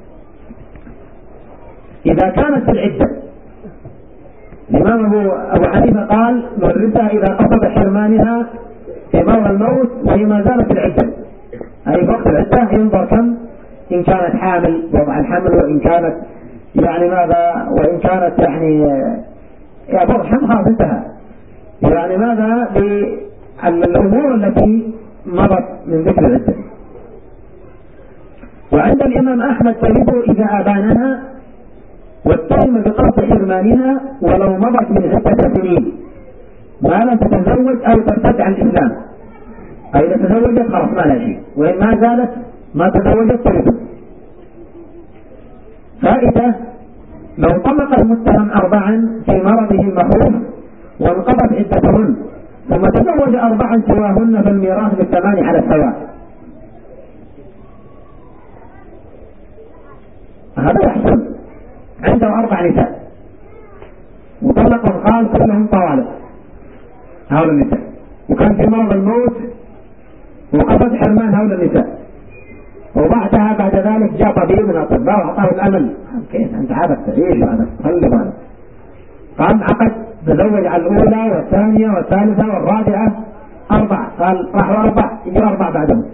إذا كانت في العدة، الإمام أبو, أبو حنيفة قال نورثها إذا قصد حرمانها في مرض الموت وهي ما زالت في العدة، أي وقت العدة ينظر كم إن كانت حامل وضع الحمل، وإن كانت يعني ماذا وإن كانت يعني يا برض حمل خلاص انتهى، يعني ماذا بالأمور التي مضت من ذكر العدة. وعند الإمام أحمد ترث إذا أبانها والتهم بقصد حرمانها ولو مضت من عدة سنين ما لم تتزوج أو ترتد عن الإسلام، أي إذا تزوجت خلاص ما لا شيء، وإن ما زالت ما تزوجت ترث. فائدة: لو طلق المتهم أربعا في مرضه المخوف وانقضت عدتهن ثم تزوج أربعا سواهن فالميراث بالثمان على السواء. هذا يحصل عنده أربع نساء وطلق وقال كلهم طوالق هؤلاء النساء، وكان في مرض الموت وقصد حرمان هؤلاء النساء، وبعدها بعد ذلك جاء طبيب من الأطباء وأعطاه الأمل. كيف أنت عادك تعيش وعادك تخلف هذا؟ قام عقد تزوج على الأولى والثانية والثالثة والرابعة أربع، قال راحوا أربع يجي أربع بعدهم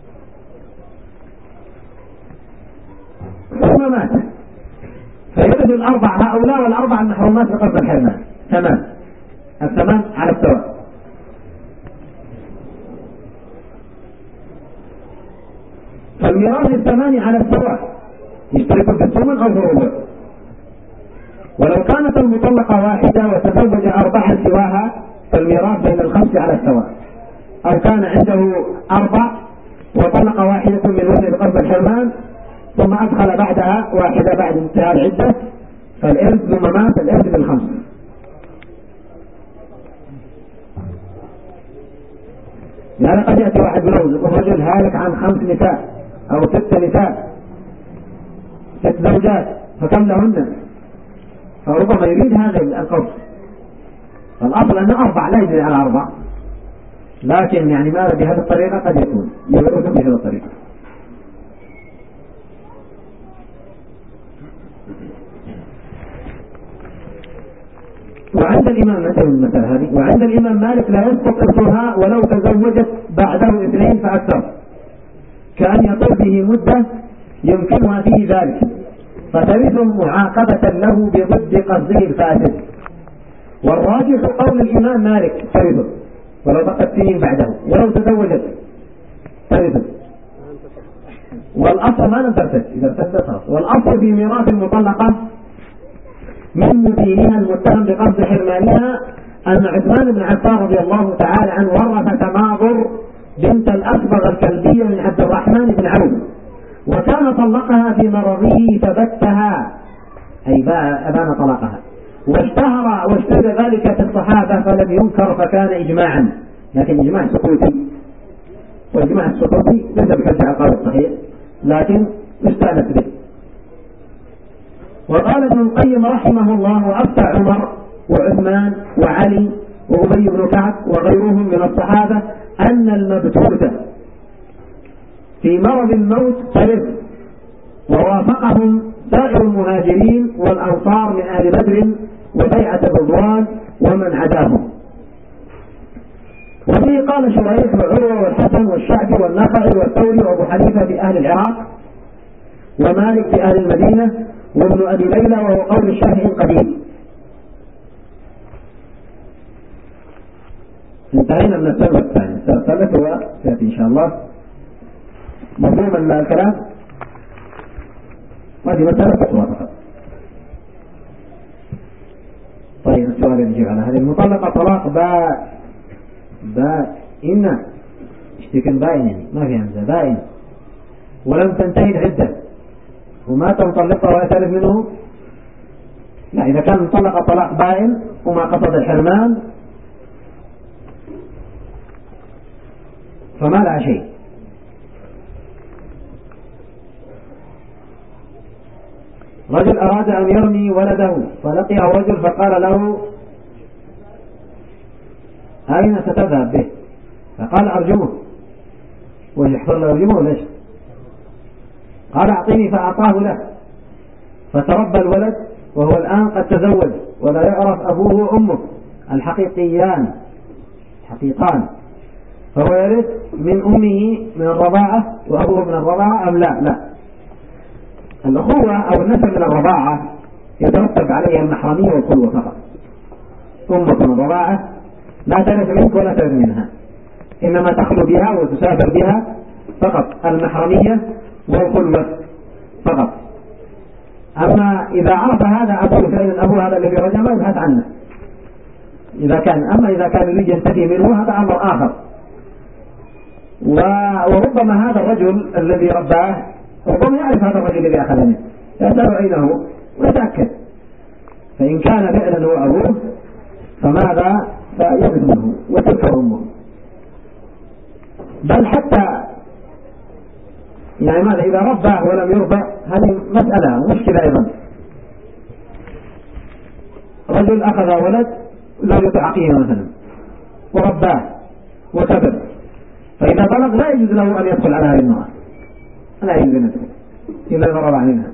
ثم مات، فيرد الأربع هؤلاء والأربع المحرومات بقصد الحرمان تمام، الثمان على السواء. فالميراث الثماني على السواء يشترك في الثمن أو في الربع. ولو كانت المطلقة واحدة وتزوج أربعا سواها فالميراث بين الخمس على السواء، أو كان عنده أربع وطلق واحدة منهن بقصد الحرمان ثم أدخل بعدها واحدة بعد انتهاء العدة فالإرث ثم مات الإرث بالخمس. يعني قد يأتي واحد يقول رجل هالك عن خمس نساء أو ست نساء ست زوجات فكم لهن، فربما يريد هذا القصد. فالأصل أنه أربع لا يجري على أربع، لكن يعني ماذا بهذه الطريقة قد يكون يورث بهذه الطريقة. وعند الإمام مثل المثل هذه وعند الإمام مالك لا يسقط إرثها ولو تزوجت بعده اثنين فأكثر، كأن يطول به مدة يمكنها فيه ذلك فترث معاقبة له بضد قصده الفاسد. والراجح قول الإمام مالك ترث ولو بقت سنين بعده ولو تزوجت ترث، والأصل ما لم ترتد إذا ارتدت خلاص. والأصل في ميراث المطلقة من مدينها المتهم بقصد حرمانها أن عثمان بن عفان رضي الله تعالى عنه ورث تماضر بنت الأصبغ الكلبية من عبد الرحمن بن عوف، وكان طلقها في مرضه فبتها أي أبان طلقها، واشتهر واشتد ذلك في الصحابة فلم ينكر فكان إجماعا، لكن إجماع سكوتي، والإجماع السكوتي ليس بحجة القول الصحيح لكن استأنس به. وقال ابن القيم رحمه الله: وأفتى عمر وعثمان وعلي وأبي بن كعب وغيرهم من الصحابة أن المبتوتة في مرض الموت ترث، ووافقهم سائر المهاجرين والأنصار من أهل بدر وبيعة الرضوان ومن عداهم. وفيه قال شريح وعروة والحسن والشعبي والنخعي والثوري وأبو حنيفة في أهل العراق ومالك في أهل المدينة وابن أبي ليلى وهو قول الشافعي القديم. انتهينا من السبب الثاني. السبب الثالث هو سيأتي إن شاء الله. مفهوم الكلام؟ هذه مسألة فتوى فقط. طيب السؤال اللي يجيب على هذه المطلقة طلاق باء بائن اشتكن بائن يعني ما في همزة بائن ولم تنتهي العدة ومات مطلقة ويتلف منه، لا إذا كان مطلقة طلاق بائن وما قصد الحرمان فما لها شيء. رجل أراد أن يرمي ولده فلقيه رجل فقال له: أين ستذهب به؟ فقال: أرجمه. ويحفر له يرجمه ليش؟ قال: أعطيني، فأعطاه له، فتربى الولد وهو الآن قد تزوج ولا يعرف أبوه وأمه الحقيقيان حقيقان، فهو يرث من أمه من الرضاعة وأبوه من الرضاعة أم لا؟ لا، الأخوة أو النسب من الرضاعة يترتب عليها المحرمية والخلوة فقط. أمك من الرضاعة لا ترث منك ولا ترث منها، إنما تخلو بها وتسافر بها فقط، المحرمية والخلوة فقط. أما إذا عرف هذا أبوه فإن أبوه هذا الذي رجع ما يبحث عنه إذا كان، أما إذا كان يريد ينتهي منه هذا أمر آخر. وربما هذا الرجل الذي رباه ربما يعرف هذا الرجل الذي أخذ منه، يسأل أين هو ويتأكد، فإن كان فعلا هو أبوه فماذا؟ فيبذله وتكفر أمه. بل حتى يعني ماذا إذا رباه ولم يربى، هذه مسألة مشكلة أيضا. رجل أخذ ولد زوجة عقيمة مثلا ورباه وكبر، فإذا بلغ لا يجوز له أن يدخل على هذه المرأة، لا يجوز أن يدخل إلا ضرب عنها.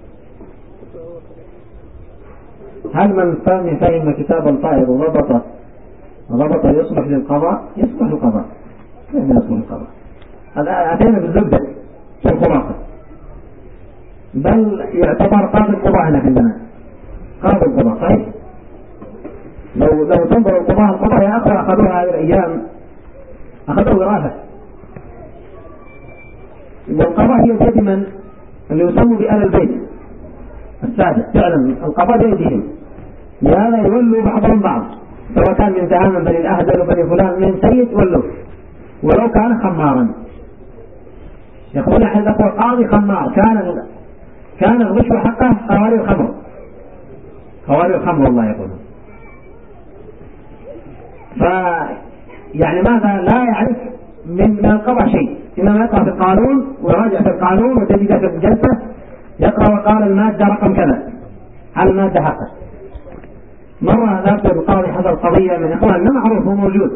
هل من فهم فهم كتاب الطائر وضبط وضبط يصلح للقضاء؟ يصلح للقضاء. كيف يصلح للقضاء؟ هذا أتينا بالزبدة في الخلاصة، بل يعتبر قاضي القضاء هنا عندنا قاضي القضاء. صحيح لو لو تنظر القضاء القضاء يا أخوة أخذوها هذه الأيام، أخذوا وراثة، والقضاء هي بيد من؟ اللي يسمى بآل البيت السادة. فعلا القضاء بيدهم، لهذا يولوا بعضهم بعض، سواء كان من زعامة بني الأهدل وبني فلان من سيد ولوا، ولو كان خمارا. يقول أحد أخوة قاضي خمار، كان كان الرشوة حقه خواري الخمر، خواري الخمر والله يقولون. فيعني ماذا؟ لا يعرف من من القضاء شيء، إنما يقرأ في القانون ويراجع في القانون وتجد في الجلسة يقرأ وقال المادة رقم كذا على المادة حقه. مرة ذات القاضي حصل قضية من إخواننا معروف وموجود،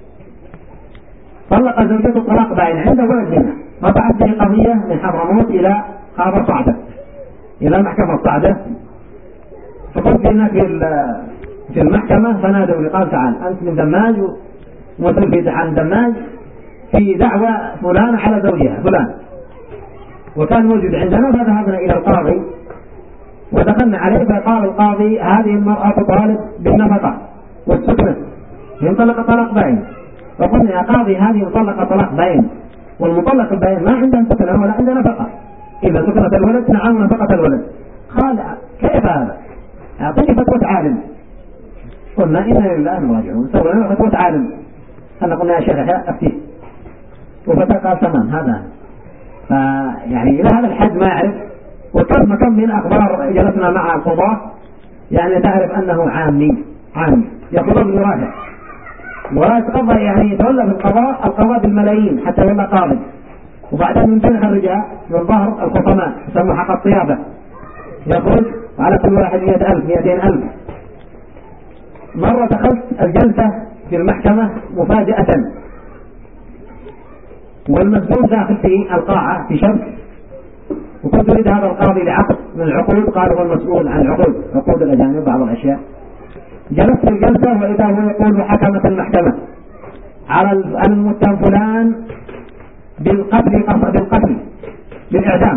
طلق زوجته طلاق باين عنده ولد منها، رفعت به قضية من حضرموت إلى قاضي صعدة، إلى محكمة صعدة. فقلت هناك في المحكمة فنادوا لي قال تعال أنت من دماج ومثل في عن دماج في دعوة فلان على زوجها فلان، وكان موجود عندنا. فذهبنا إلى القاضي ودخلنا عليه، فقال القاضي هذه المرأة تطالب بالنفقة والسكنة، ينطلق طلاق باين. فقلنا يا قاضي هذه مطلقة طلاق باين، والمطلق الباين ما عندها سكنة ولا عندها نفقة، إذا سكنة الولد نعم نفقة الولد. قال كيف هذا؟ أعطني فتوى عالم. قلنا إنا لله راجعون، سوينا فتوى عالم. أنا قلنا يا شيخ أفتي، وفتى قال تمام هذا. فيعني إلى هذا الحد ما يعرف. وكم كم من أخبار جلسنا مع القضاة يعني تعرف أنه عامي عامي يقضى بالوراثة، ويتقضى يعني يتولى في القضاء القضاء بالملايين حتى يولى قاضي، وبعدين يمتلك الرجال من ظهر الخصماء يسمى حق الطيابة، يخرج على كل واحد مئة ألف مئتين ألف. مرة دخلت الجلسة في المحكمة مفاجأة، والمسؤول داخل في القاعة في شمس، وكنت أريد هذا القاضي لعقد من العقود، قال هو المسؤول عن العقود عقود الأجانب بعض الأشياء. جلست في الجلسة وإذا هو يقول حكمت المحكمة على المتهم فلان بالقتل بالقتل بالإعدام.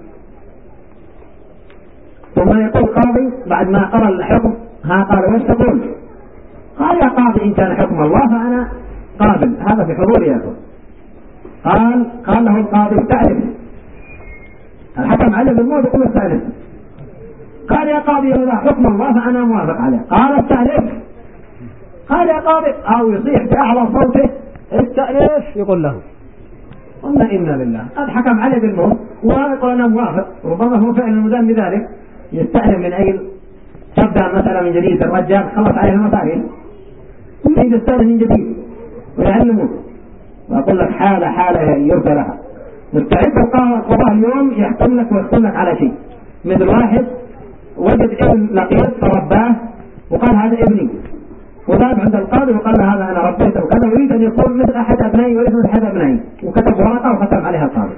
ثم يقول القاضي بعد ما قرأ الحكم ها قال وش تقول؟ قال يا قاضي إن كان حكم الله فأنا قابل، هذا في حضوري يقول. قال قال له القاضي استأنف، الحكم عليه بالموت يقول استأنف. قال يا قاضي إذا حكم الله فأنا موافق عليه. قال استأنف. قال يا قاضي أو يصيح بأعلى صوته استأنف يقول له. قلنا إنا لله، الحكم عليه بالموت ويقول أنا موافق، ربما هو فعل المدان بذلك يستأنف من أجل تبدأ مثلا من جديد، الرجال خلص عليه المصاريف ثم يستأنف من جديد ويعلمه. وأقول لك حالة حالة يرجى لها. مستعد القضاء اليوم يحكم لك ويحكم لك على شيء، مثل واحد وجد ابن لقيط فرباه وقال هذا ابني، وذهب عند القاضي وقال له هذا أنا ربيته وكذا، ويريد أن يكون مثل أحد أبنائي وليس مثل أحد أبنائي، وكتب ورقة وختم عليها القاضي.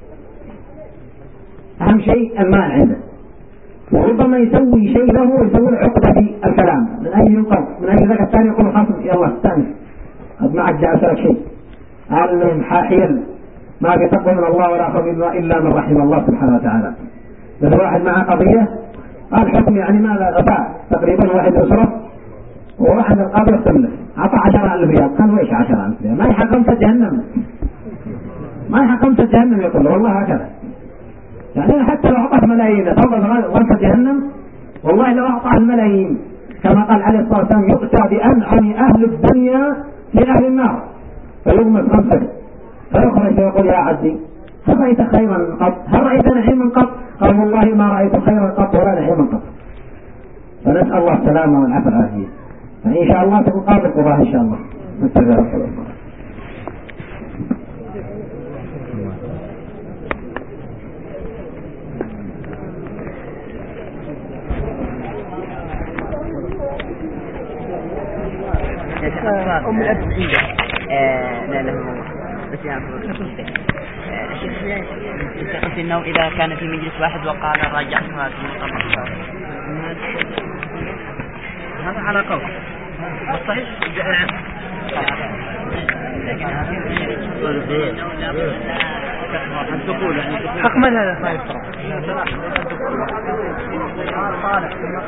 أهم شيء المال عنده، وربما يسوي شيء له ويسوي عقدة في الكلام من أجل ينقض، من أجل ذلك الثاني يقول خلاص يلا استأنف قد معك جاء أسألك شيء. هذا حيل ما في تقوى من الله ولا خوف إلا من رحم الله سبحانه وتعالى. مثل واحد معه قضية قال حكم يعني ماذا غفاء تقريبا واحد أسرة، وراح عند القاضي يختم له عطى عشرة ألف ريال. قال وإيش عشرة ألف ريال؟ ما يحكمت جهنم، ما يحكمت جهنم. يقول والله هكذا يعني حتى لو أعطاه ملايين تفضل غرفة جهنم، والله لو أعطاه الملايين كما قال عليه الصلاة والسلام يؤتى بأنعم أهل الدنيا لأهل النار فيغمس خمسة فيخرج فيقول يا عبدي هل رأيت خيرا قط؟ هل رأيت نعيما قط؟ قال والله ما رأيت خيرا قط ولا نعيما قط. فنسأل الله السلامة والعافية والعافية. فإن شاء الله تكون قاضي القضاء إن شاء الله. نستغفر الله. أم الأب لا لا بس يعني الشيخ أنت قلت إنه إذا كان في مجلس واحد وقال راجعتها هذا على قول والصحيح الدخول حكم هذا ما يفترض قال ثم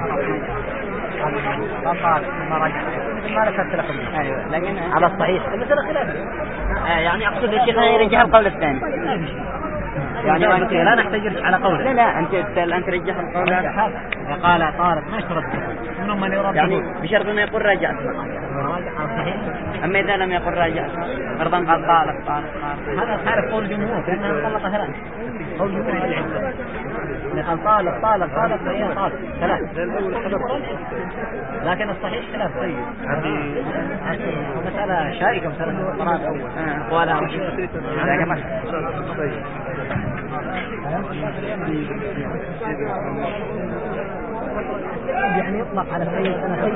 قال قال ثم رجع ما ذكرت لكم ايوه لكن على الصحيح المسألة خلافية يعني اقصد الشيخ يرجح القول الثاني يعني لا نحتاج على قوله لا لا انت انت رجح القول هذا قال طارق ما اشترط منهم من يرد يعني بشرط انه يقول راجعت صحيح اما اذا لم يقل راجعت فرضا قال طارق طارق هذا خالف قول الجمهور لانه طلق ثلاث قول الجمهور قال طالق طالق طالق هي طالق ثلاث لكن الصحيح خلاف طيب هذه مسألة شائكة مسألة القرآن الأول أقوالها لا كمان يعني يطلق على السيد أنا سيد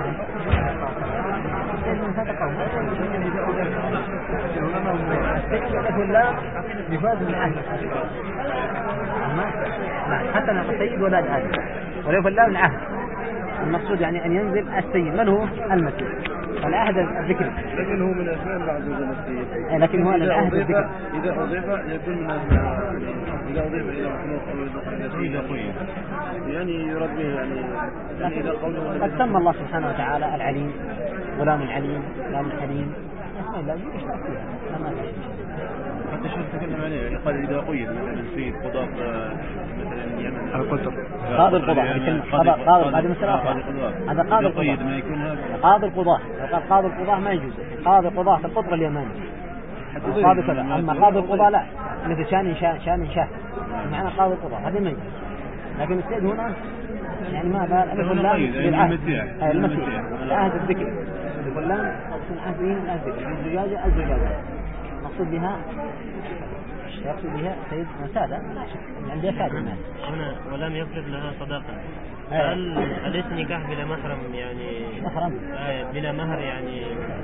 السيد لا يفاد من أهل حتى نقول سيد ولاد آدم وليس الله من عهد المقصود يعني أن ينزل السيد من هو المسيح فالعهد الذكري لكن هو من أسماء الله عز وجل السيد لكن هو العهد الذكري إذا أضيف يكون من إذا أضيف إلى مخلوق أو إذا قيد يعني يرد به يعني إذا قوله قد سمى الله سبحانه وتعالى العليم غلام العليم غلام الحليم اسماء الله يشرح فيها ما حتى شو تكلم عليه قال إذا قيد مثلا سيد قضاء مثلا اليمن القدر قاضي القضاء قاضي قاضي هذه مسألة أخرى هذا قاضي القضاء ما يكون هذا قاضي القضاء قال قاضي القضاء ما يجوز قاضي القضاء في القطر اليماني قاضي كذا أما قاضي القضاء لا مثل شان شان شان شاه معنى قاضي القضاء هذا ما يجوز لكن السيد هنا يعني ماذا ألف اللام للعهد المسيح العهد الذكري واللام أقصد عهدين العهد الزجاجة الزجاجة مقصود بها يقصد بها سيد سادة عندها سادة الناس هنا ولم يفرض لها صداقة هل أليس نكاح بلا محرم يعني محرم آه بلا مهر يعني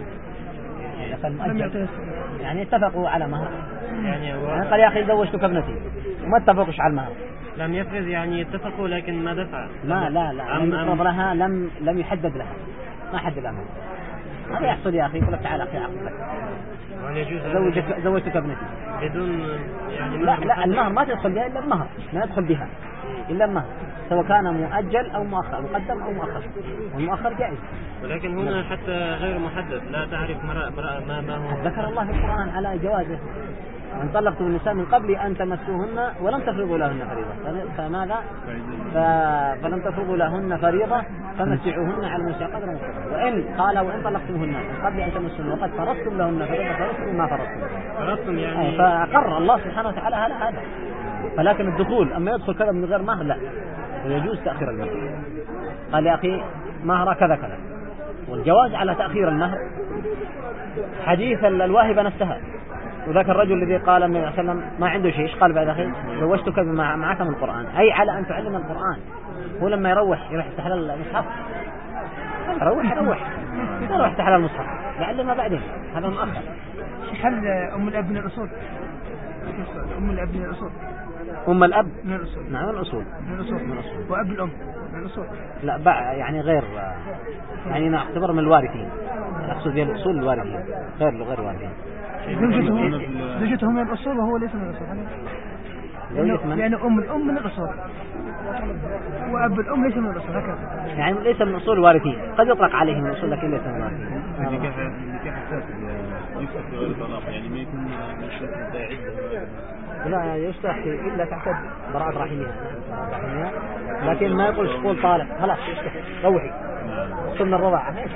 يعني, يعني اتفقوا على مهر يعني هو يعني قال يا أخي زوجتك ابنتي وما اتفقوش على المهر لم يفرض يعني اتفقوا لكن ما دفع لا لا لا لم يفرض لها لم لم يحدد لها ما حدد لها هذا يحصل يا أخي يقول لك تعال أخي عقدك زوجك زوجتك ابنتي بدون يعني لا لا المهر ما تدخل بها إلا المهر ما يدخل بها إلا المهر سواء كان مؤجل أو مؤخر مقدم أو مؤخر والمؤخر جائز ولكن هنا حتى غير محدد لا تعرف ما ما هو ذكر الله في القرآن على جوازه وإن طلقتم النساء من قبل أن تمسوهن ولم تفرضوا لهن فريضة فماذا فلم تفرضوا لهن فريضة فمسعوهن على المسيء قدر المستطاع وإن قال وإن طلقتموهن من قبل أن تمسوهن وقد فرضتم لهن فريضة فرضتم ما فرضتم فرضتم يعني فأقر الله سبحانه وتعالى على هذا فلكن الدخول أما يدخل كذا من غير مهر لا ويجوز تأخير المهر قال يا أخي مهر كذا كذا والجواز على تأخير المهر حديث الواهبة نفسها وذاك الرجل الذي قال النبي صلى الله عليه وسلم ما عنده شيء ايش قال بعد اخي زوجتك بما معك من القرآن اي على ان تعلم القرآن هو لما يروح يروح يفتح المصحف يروح يروح يروح يفتح المصحف يعلمها بعدين هذا مؤخر هل ام الاب من الاصول ام الاب من الاصول ام الاب من الاصول نعم من الاصول من الاصول من الاصول واب الام من الاصول لا بقى يعني غير يعني نعتبر من الوارثين اقصد يعني الاصول الوارثين غير غير الوارثين زوجته زوجته من الأصول وهو ليس من الأصول لأنه, لأنه أم الأم من الأصول وأب الأم ليس من الأصول هكذا يعني ليس من أصول الوارثين قد يطلق عليه من الأصول لكن ليس من الوارثين النكاح النكاح فاسد يفسد بغير طلاق يعني ما يكون مشروط عدة لا يفتح إلا تعتد براءة رحمها لكن ما يقول شقول طالب خلاص روحي سن الرضاعة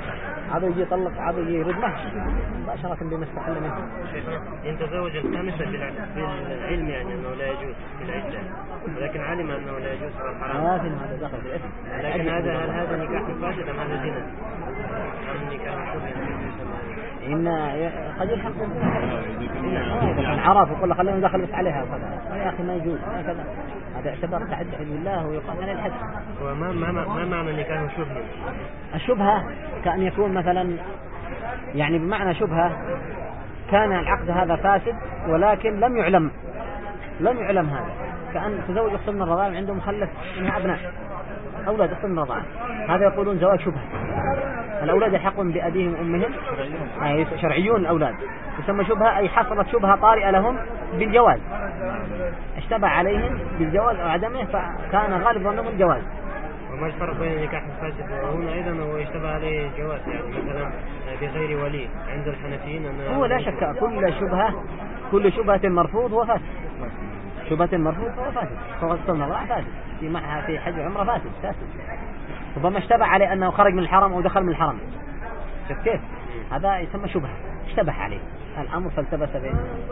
هذا يجي يطلق هذا يجي يرد ما مباشرة بمستحل منه. إن تزوج الخامسة بالعلم يعني أنه لا يجوز بالعدة، ولكن علم أنه لا يجوز فالحرام. ما في هذا دخل في الإثم. لكن هذا هل هذا نكاح فاسد أم هذا زنا؟ أم نكاح شبه؟ إن قد يلحق بالزنا. عرف وقال له خلينا ندخل بس عليها وكذا. يا أخي ما يجوز هكذا. هذا يعتبر تعدي بالله ويقال على الحد. وما ما ما معنى نكاح شبه؟ الشبهة كأن يكون مثلا يعني بمعنى شبهة كان العقد هذا فاسد ولكن لم يعلم لم يعلم هذا، كأن تزوج أخت من الرضاعة عنده مخلف منها أبناء أولاد أخت من الرضاعة، هذا يقولون زواج شبهة. الأولاد يحقون بأبيهم وأمهم أي شرعيون الأولاد، يسمى شبهة أي حصلت شبهة طارئة لهم بالجواز، اشتبه عليهم بالجواز أو عدمه فكان غالب ظنهم الجواز. وما الفرق بين النكاح الفاسد وهنا أيضا هو يشتبه عليه الجواز يعني مثلا بغير ولي عند الحنفيين أنه هو لا شك كل شبهة كل شبهة مرفوض هو فاسد، شبهة مرفوض هو فاسد، فغسل النظر فاسد في معها في حج عمره فاسد فاسد. ربما اشتبه عليه أنه خرج من الحرم أو دخل من الحرم، شوف كيف هذا يسمى شبهة اشتبه عليه الأمر فالتبس به.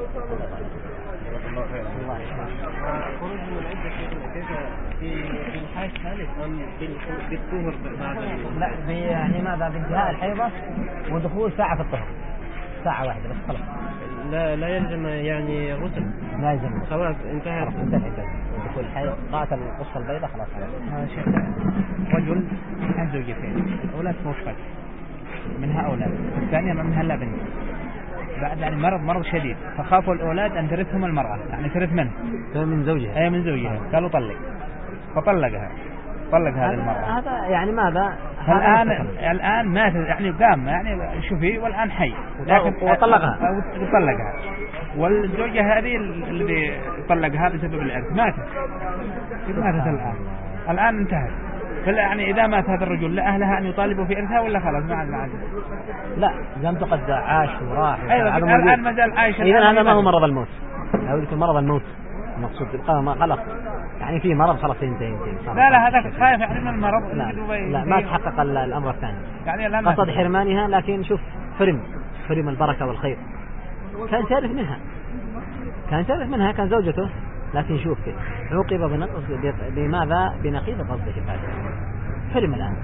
خروج من العدة كيف في في الحيض ثالث أم بالطهر بعد؟ لا يعني ماذا بانتهاء الحيضة ودخول ساعة في الطهر، ساعة واحدة بس خلاص. لا لا يلزم يعني غسل. لا يلزم خلاص انتهى انتهى دخول الحيض قاتل القصة البيضاء خلاص. هذا شيخ رجل عن زوجتين الأولاد توفت منها أولاد الثانية منها لا بنت، بعد يعني مرض مرض شديد فخافوا الأولاد أن ترثهم المرأة يعني ترث منه من زوجها أي من زوجها قالوا طلق فطلقها طلق هذه المرأة. هذا يعني ماذا الآن الآن مات يعني قام يعني شوفي والآن حي لكن وطلقها وطلقها والزوجة هذه الذي طلقها بسبب الإرث ماتت ماتت الآن الآن انتهت. فلا يعني إذا مات هذا الرجل لا أهلها أن يطالبوا في إرثها ولا خلاص ما عاد ما عاد لا زمت قد عاش وراح. أيوة الآن ما زال عايش. إذا هذا ما هو مرض الموت، هذا يكون مرض الموت المقصود يبقى ما خلق يعني في مرض خلاص ينتهي ينتهي. لا لا هذا خايف يعني من المرض. لا, لا ما تحقق الأمر الثاني يعني قصد حرمانها لكن شوف حرم حرم البركة والخير. كان تعرف منها كان تعرف منها كان زوجته لكن شوف كيف عوقب بنقص بماذا بنقيض قصده هذا حرم الآن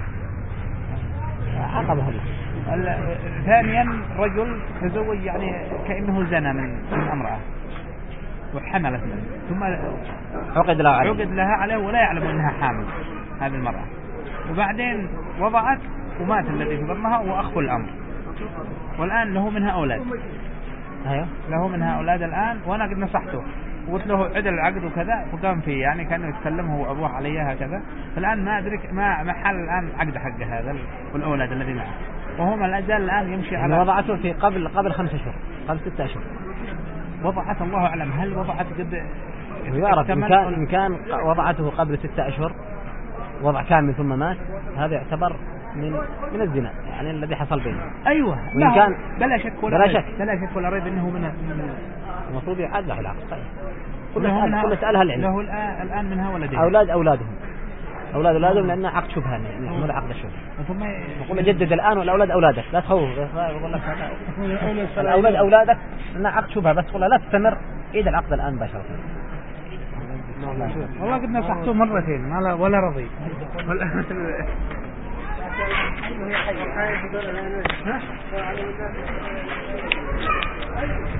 عاقبه الله. ثانيا رجل تزوج يعني كأنه زنا من من امرأة وحملت منه ثم عقد لها عليه. عقد لها عليه ولا يعلم أنها حامل هذه المرأة، وبعدين وضعت ومات الذي في بطنها وأخو الأمر والآن له منها أولاد. أيوه له منها أولاد الآن وأنا قد نصحته وقلت له عدل العقد وكذا فقام فيه يعني كان يتكلم هو أبوه عليها هكذا. فالآن ما أدرك ما محل الآن العقد حق هذا والأولاد الذي معه وهو ما الأجل الآن يمشي على يعني وضعته في قبل قبل خمسة أشهر قبل ستة أشهر وضعت الله أعلم هل وضعت قد يعرف إن كان, إن كان وضعته قبل ستة أشهر وضع كامل ثم مات هذا يعتبر من من الزنا يعني الذي حصل بينه. أيوة وإن كان بلا شك ولا بلا شك بلا شك ولا ريب إنه من المفروض يعاد له العقد. كل مسألة كل مسألة العلم. له الآن منها ولدين أولاد أولادهم أولاد أولادهم لأن عقد شبهة يعني مو عقد الشبهة. ثم يقول جدد الآن والأولاد أولادك لا تخوف يقول لك الأولاد أولادك لأن عقد شبهة بس قل لا تستمر عيد العقد الآن مباشرة. والله قد نصحته مرتين ما ولا رضي والآن